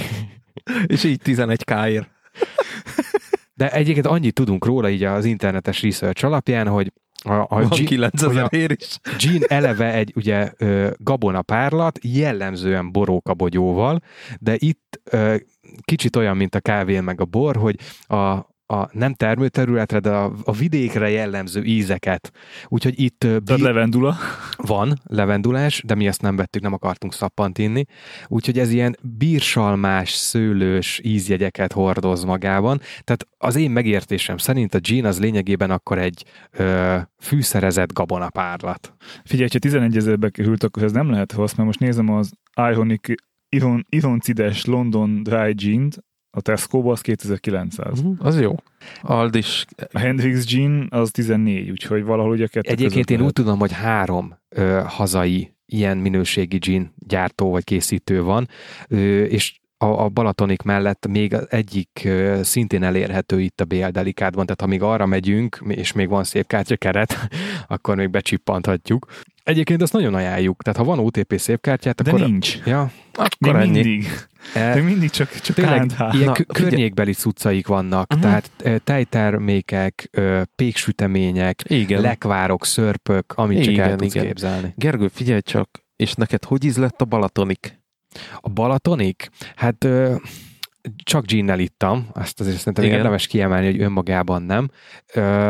S1: És így tizenegy káért.
S2: De egyébként annyit tudunk róla így az internetes research alapján, hogy a, a gin,
S1: kilencezer ér is.
S2: Gin eleve egy ugye gabonapárlat, jellemzően borókabogyóval, de itt ö, kicsit olyan, mint a kávé meg a bor, hogy a a nem termőterületre, de a, a vidékre jellemző ízeket. Úgyhogy itt...
S3: Tehát bí- levendula.
S2: Van levendulás, de mi azt nem vettük, nem akartunk szappant inni. Úgyhogy ez ilyen bírsalmás, szőlős ízjegyeket hordoz magában. Tehát az én megértésem szerint a gin az lényegében akkor egy ö, fűszerezett gabonapárlat.
S3: Figyelj, ha tizenegy ezerbe került, akkor ez nem lehet rossz, mert most nézem az Ironic Iron, Ironcides London Dry Gin-t, a Tesco-ba az kétezer-kilencszáz.
S1: Uh-huh, az jó. Aldis.
S3: A Hendrix Gin az tizennégy, úgyhogy valahol ugye a kettő
S2: Egyébként én
S3: lehet.
S2: úgy tudom, hogy három ö, hazai ilyen minőségi gin gyártó vagy készítő van, és a, a Balatonik mellett még egyik szintén elérhető itt a bé el Delicátban, tehát amíg arra megyünk, és még van szép kártyakeret, akkor még becsippanthatjuk. Egyébként azt nagyon ajánljuk, tehát ha van o té pé szépkártyát,
S3: de
S2: akkor...
S3: De nincs.
S2: Ja,
S3: akkor
S2: ennyi.
S3: mindig. De mindig csak, csak
S2: tényleg, ilyen
S3: Na,
S2: k- környékbeli cuccaik vannak, uh-huh. tehát tejtermékek, péksütemények, igen. lekvárok, szörpök, amit igen, csak el tudsz igen. képzelni.
S1: Gergő, figyelj csak, és neked hogy ízlett a Balatonik?
S2: A Balatonik? Hát ö, csak ginnel ittam, azt azért szerintem igen. érdemes kiemelni, hogy önmagában nem, ö,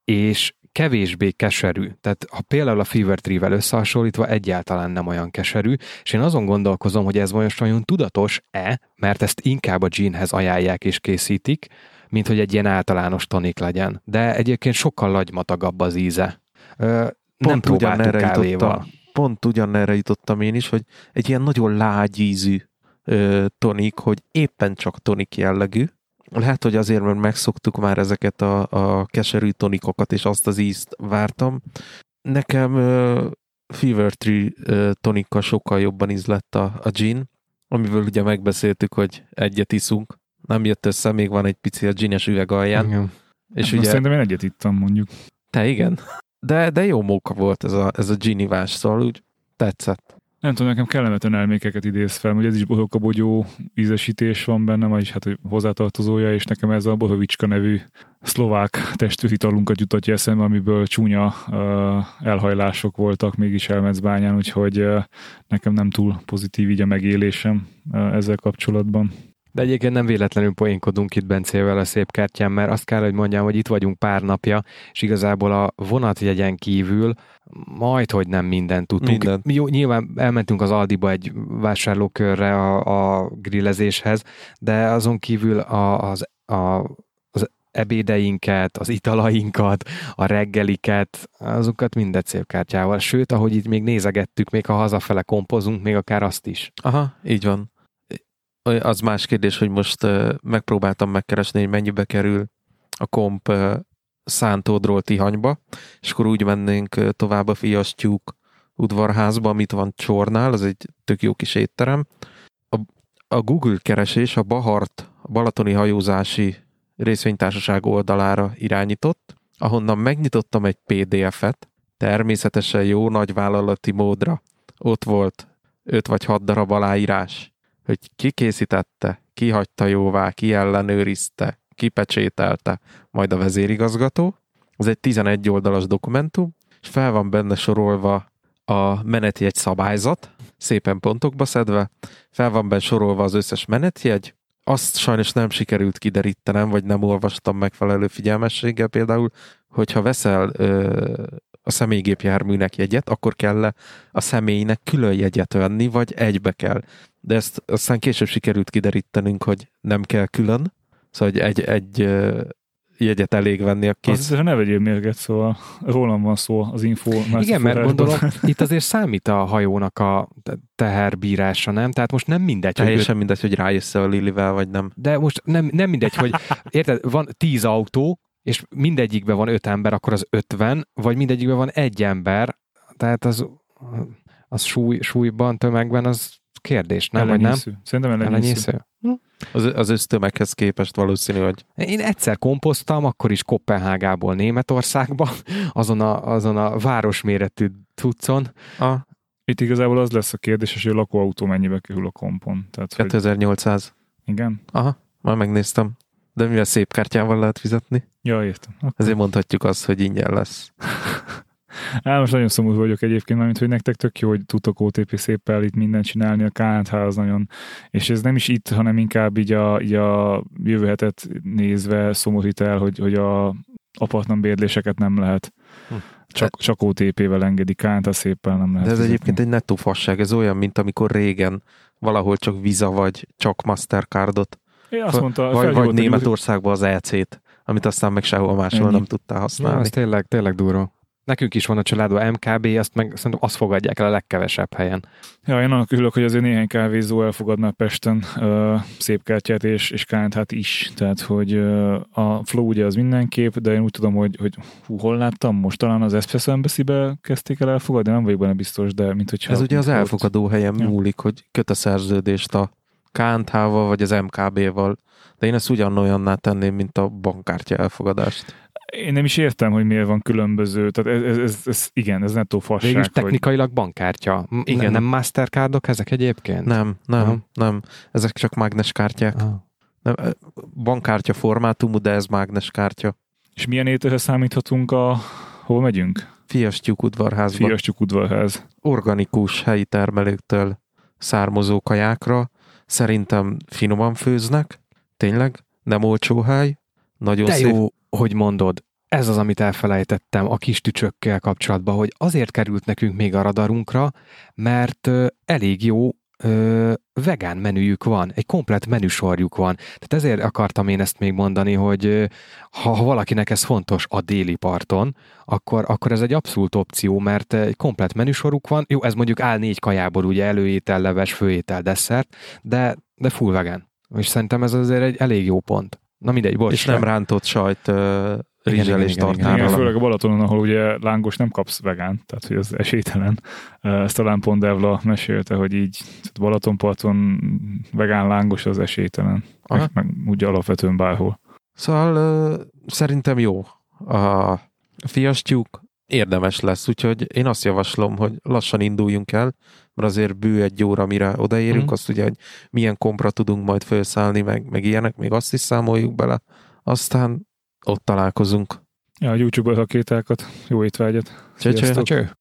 S2: és kevésbé keserű. Tehát ha például a Fever Tree-vel összehasonlítva egyáltalán nem olyan keserű, és én azon gondolkozom, hogy ez most nagyon tudatos-e, mert ezt inkább a ginhez ajánlják és készítik, mint hogy egy ilyen általános tonik legyen. De egyébként sokkal lagymatagabb az íze. Ö, nem próbáltuk kávéval.
S1: Pont ugyanerre jutottam én is, hogy egy ilyen nagyon lágy ízű ö, tonik, hogy éppen csak tonik jellegű. Lehet, hogy azért, mert megszoktuk már ezeket a, a keserű tonikokat, és azt az ízt vártam. Nekem uh, Fever Tree uh, tonikkal sokkal jobban ízlett a, a gin, amiből ugye megbeszéltük, hogy egyet iszunk. Nem jött össze, még van egy pici a gines üveg alján.
S2: Igen.
S1: És
S3: hát
S1: ugye...
S3: Szerintem én egyet ittam, mondjuk.
S1: Te igen? De, de jó móka volt ez a, ez a ginivás, szóval úgy tetszett.
S3: Nem tudom, nekem kellemetlen elmékeket idéz fel, hogy ez is bohókabogyó ízesítés van benne, vagyis hát hogy hozzátartozója, és nekem ez a Bohovicska nevű szlovák testvéritalunkat jutatja eszembe, amiből csúnya uh, elhajlások voltak mégis Elmecbányán, úgyhogy uh, nekem nem túl pozitív így a megélésem uh, ezzel kapcsolatban.
S2: De egyébként nem véletlenül poénkodunk itt Bencével a szép kártyán, mert azt kell, hogy mondjam, hogy itt vagyunk pár napja, és igazából a vonatjegyen kívül majdhogy nem mindent tudtunk.
S1: Minden.
S2: Jó, nyilván elmentünk az Aldiba egy vásárlókörre a, a grillezéshez, de azon kívül a, az, a, az ebédeinket, az italainkat, a reggeliket, azokat mindet szép kártyával. Sőt, ahogy itt még nézegettük, még ha hazafele kompozunk, még akár azt is.
S1: Aha, így van. Az más kérdés, hogy most uh, megpróbáltam megkeresni, hogy mennyibe kerül a komp uh, Szántódról Tihanyba, és akkor úgy mennénk uh, tovább a Fiastyúk udvarházba, amit van Csornál, az egy tök jó kis étterem. A, a Google keresés a Bahart, a Balatoni Hajózási Részvénytársaság oldalára irányított, ahonnan megnyitottam egy pé dé ef-et, természetesen jó nagyvállalati módra. Ott volt öt vagy hat darab aláírás, hogy ki készítette, ki hagyta jóvá, ki ellenőrizte, ki pecsételte, majd a vezérigazgató. Ez egy tizenegy oldalas dokumentum, és fel van benne sorolva a menetjegy szabályzat, szépen pontokba szedve, fel van benne sorolva az összes menetjegy. Azt sajnos nem sikerült kiderítenem, vagy nem olvastam megfelelő figyelmességgel például, hogyha veszel ö, a személygépjárműnek jegyet, akkor kell a személynek külön jegyet venni, vagy egybe kell. De ezt aztán később sikerült kiderítenünk, hogy nem kell külön, szóval egy, egy ö, jegyet elég venni a kész.
S3: Azért ne vegyél mérget, szóval rólam van szó az info.
S2: Igen, mert gondolom, itt azért számít a hajónak a teherbírása, nem? Tehát most nem mindegy,
S1: teljesen
S2: hogy...
S1: mindegy, hogy rájössz a Lilivel, vagy nem.
S2: De most nem, nem mindegy, hogy érted, van tíz autó, és mindegyikben van öt ember, akkor az ötven, vagy mindegyikben van egy ember, tehát az, az súly, súlyban, tömegben az kérdés, nem? Vagy nem?
S3: Szerintem ellenyésző.
S1: Az, az össztömeghez képest valószínű, hogy...
S2: Én egyszer kompoztam, akkor is Koppenhágából Németországba, azon a, azon a városméretű cuccon.
S1: Ah.
S3: Itt igazából az lesz a kérdés, hogy a lakóautó mennyibe kerül a kompon. Tehát,
S1: kétezer-nyolcszáz.
S3: Hogy... Igen?
S1: Aha, már megnéztem. De mivel szép kártyával lehet fizetni?
S3: Ja, értem. Akkor...
S1: Ezért mondhatjuk azt, hogy ingyen lesz.
S3: Á, most nagyon szomorú vagyok egyébként, mint hogy nektek tök jó, hogy tudtok o té pé széppel itt mindent csinálni, a ká és há az nagyon, és ez nem is itt, hanem inkább így a, így a jövő hetet nézve szomorít el, hogy, hogy a apartmanbérléseket nem lehet. Hm. Csak, csak o té pével engedik, ká és há széppel nem lehet.
S1: De ez
S3: fizetni.
S1: Egyébként egy nettó fasság, ez olyan, mint amikor régen valahol csak Visa vagy csak Mastercardot.
S3: Én azt mondta,
S1: vagy, vagy Németországban az é cét, amit aztán meg sehol máshol ennyi. Nem tudtál használni.
S2: Ja, ez tényleg, tényleg durva. Nekünk is van a családban em ká bé, azt meg szerintem azt fogadják el a legkevesebb helyen.
S3: Ja, én annak örülök, hogy azért néhány kávézó elfogadná Pesten uh, szép kártyát és, és kántát is. Tehát, hogy uh, a Flow ugye az mindenképp, de én úgy tudom, hogy, hogy hú, hol láttam most, talán az Espresso Embassy-be kezdték el elfogadni, nem vagyok benne biztos, de mint hogyha...
S1: Ez ugye az elfogadó helyen
S3: ja.
S1: múlik, hogy köt a szerződést a ká en té-val vagy az em ká bé-val, de én ezt ugyanolyanná tenném, mint a bankkártya elfogadást.
S3: Én nem is értem, hogy miért van különböző, tehát ez, ez, ez, ez igen, ez nettó fasság.
S2: Végülis technikailag bankkártya. Igen. Nem Mastercardok ezek egyébként?
S1: Nem, nem, uh-huh. nem. Ezek csak mágneskártyák. Uh-huh. Nem, bankkártya formátumú, de ez mágneskártya.
S3: És milyen ételre számíthatunk a... Hol megyünk?
S1: Fiastyúk udvarházban.
S3: Fiastyúk udvarház.
S1: Organikus helyi termelőktől származó kajákra. Szerintem finoman főznek. Tényleg. Nem olcsó hely. Nagyon
S2: de
S1: szép.
S2: Jó, hogy mondod. Ez az, amit elfelejtettem a kis tücsökkel kapcsolatban, hogy azért került nekünk még a radarunkra, mert ö, elég jó ö, vegán menüjük van, egy komplett menüsorjuk van. Tehát ezért akartam én ezt még mondani, hogy ö, ha, ha valakinek ez fontos a déli parton, akkor, akkor ez egy abszolút opció, mert egy komplett menüsoruk van. Jó, ez mondjuk áll négy kajából, ugye előétel, leves, főétel, desszert, de, de full vegán. És szerintem ez azért egy elég jó pont. Na mindegy, bocs.
S1: És nem rántott sajt uh, rizsel és tartárral.
S3: Igen, főleg a Balatonon, ahol ugye lángos nem kapsz vegán, tehát hogy az esélytelen. Ezt talán pont Devla mesélte, hogy így Balatonparton vegán lángos az esélytelen. Meg, meg úgy alapvetően bárhol.
S1: Szóval uh, szerintem jó a fiastyúk, érdemes lesz, úgyhogy én azt javaslom, hogy lassan induljunk el, mert azért bő egy óra, mire odaérünk, mm. azt ugye, hogy milyen kompra tudunk majd felszállni, meg, meg ilyenek, még azt is számoljuk bele, aztán ott találkozunk.
S3: Ja, gyújtsuk be a rakétákat, jó étvágyat.
S1: Cső, cső.
S2: Cső.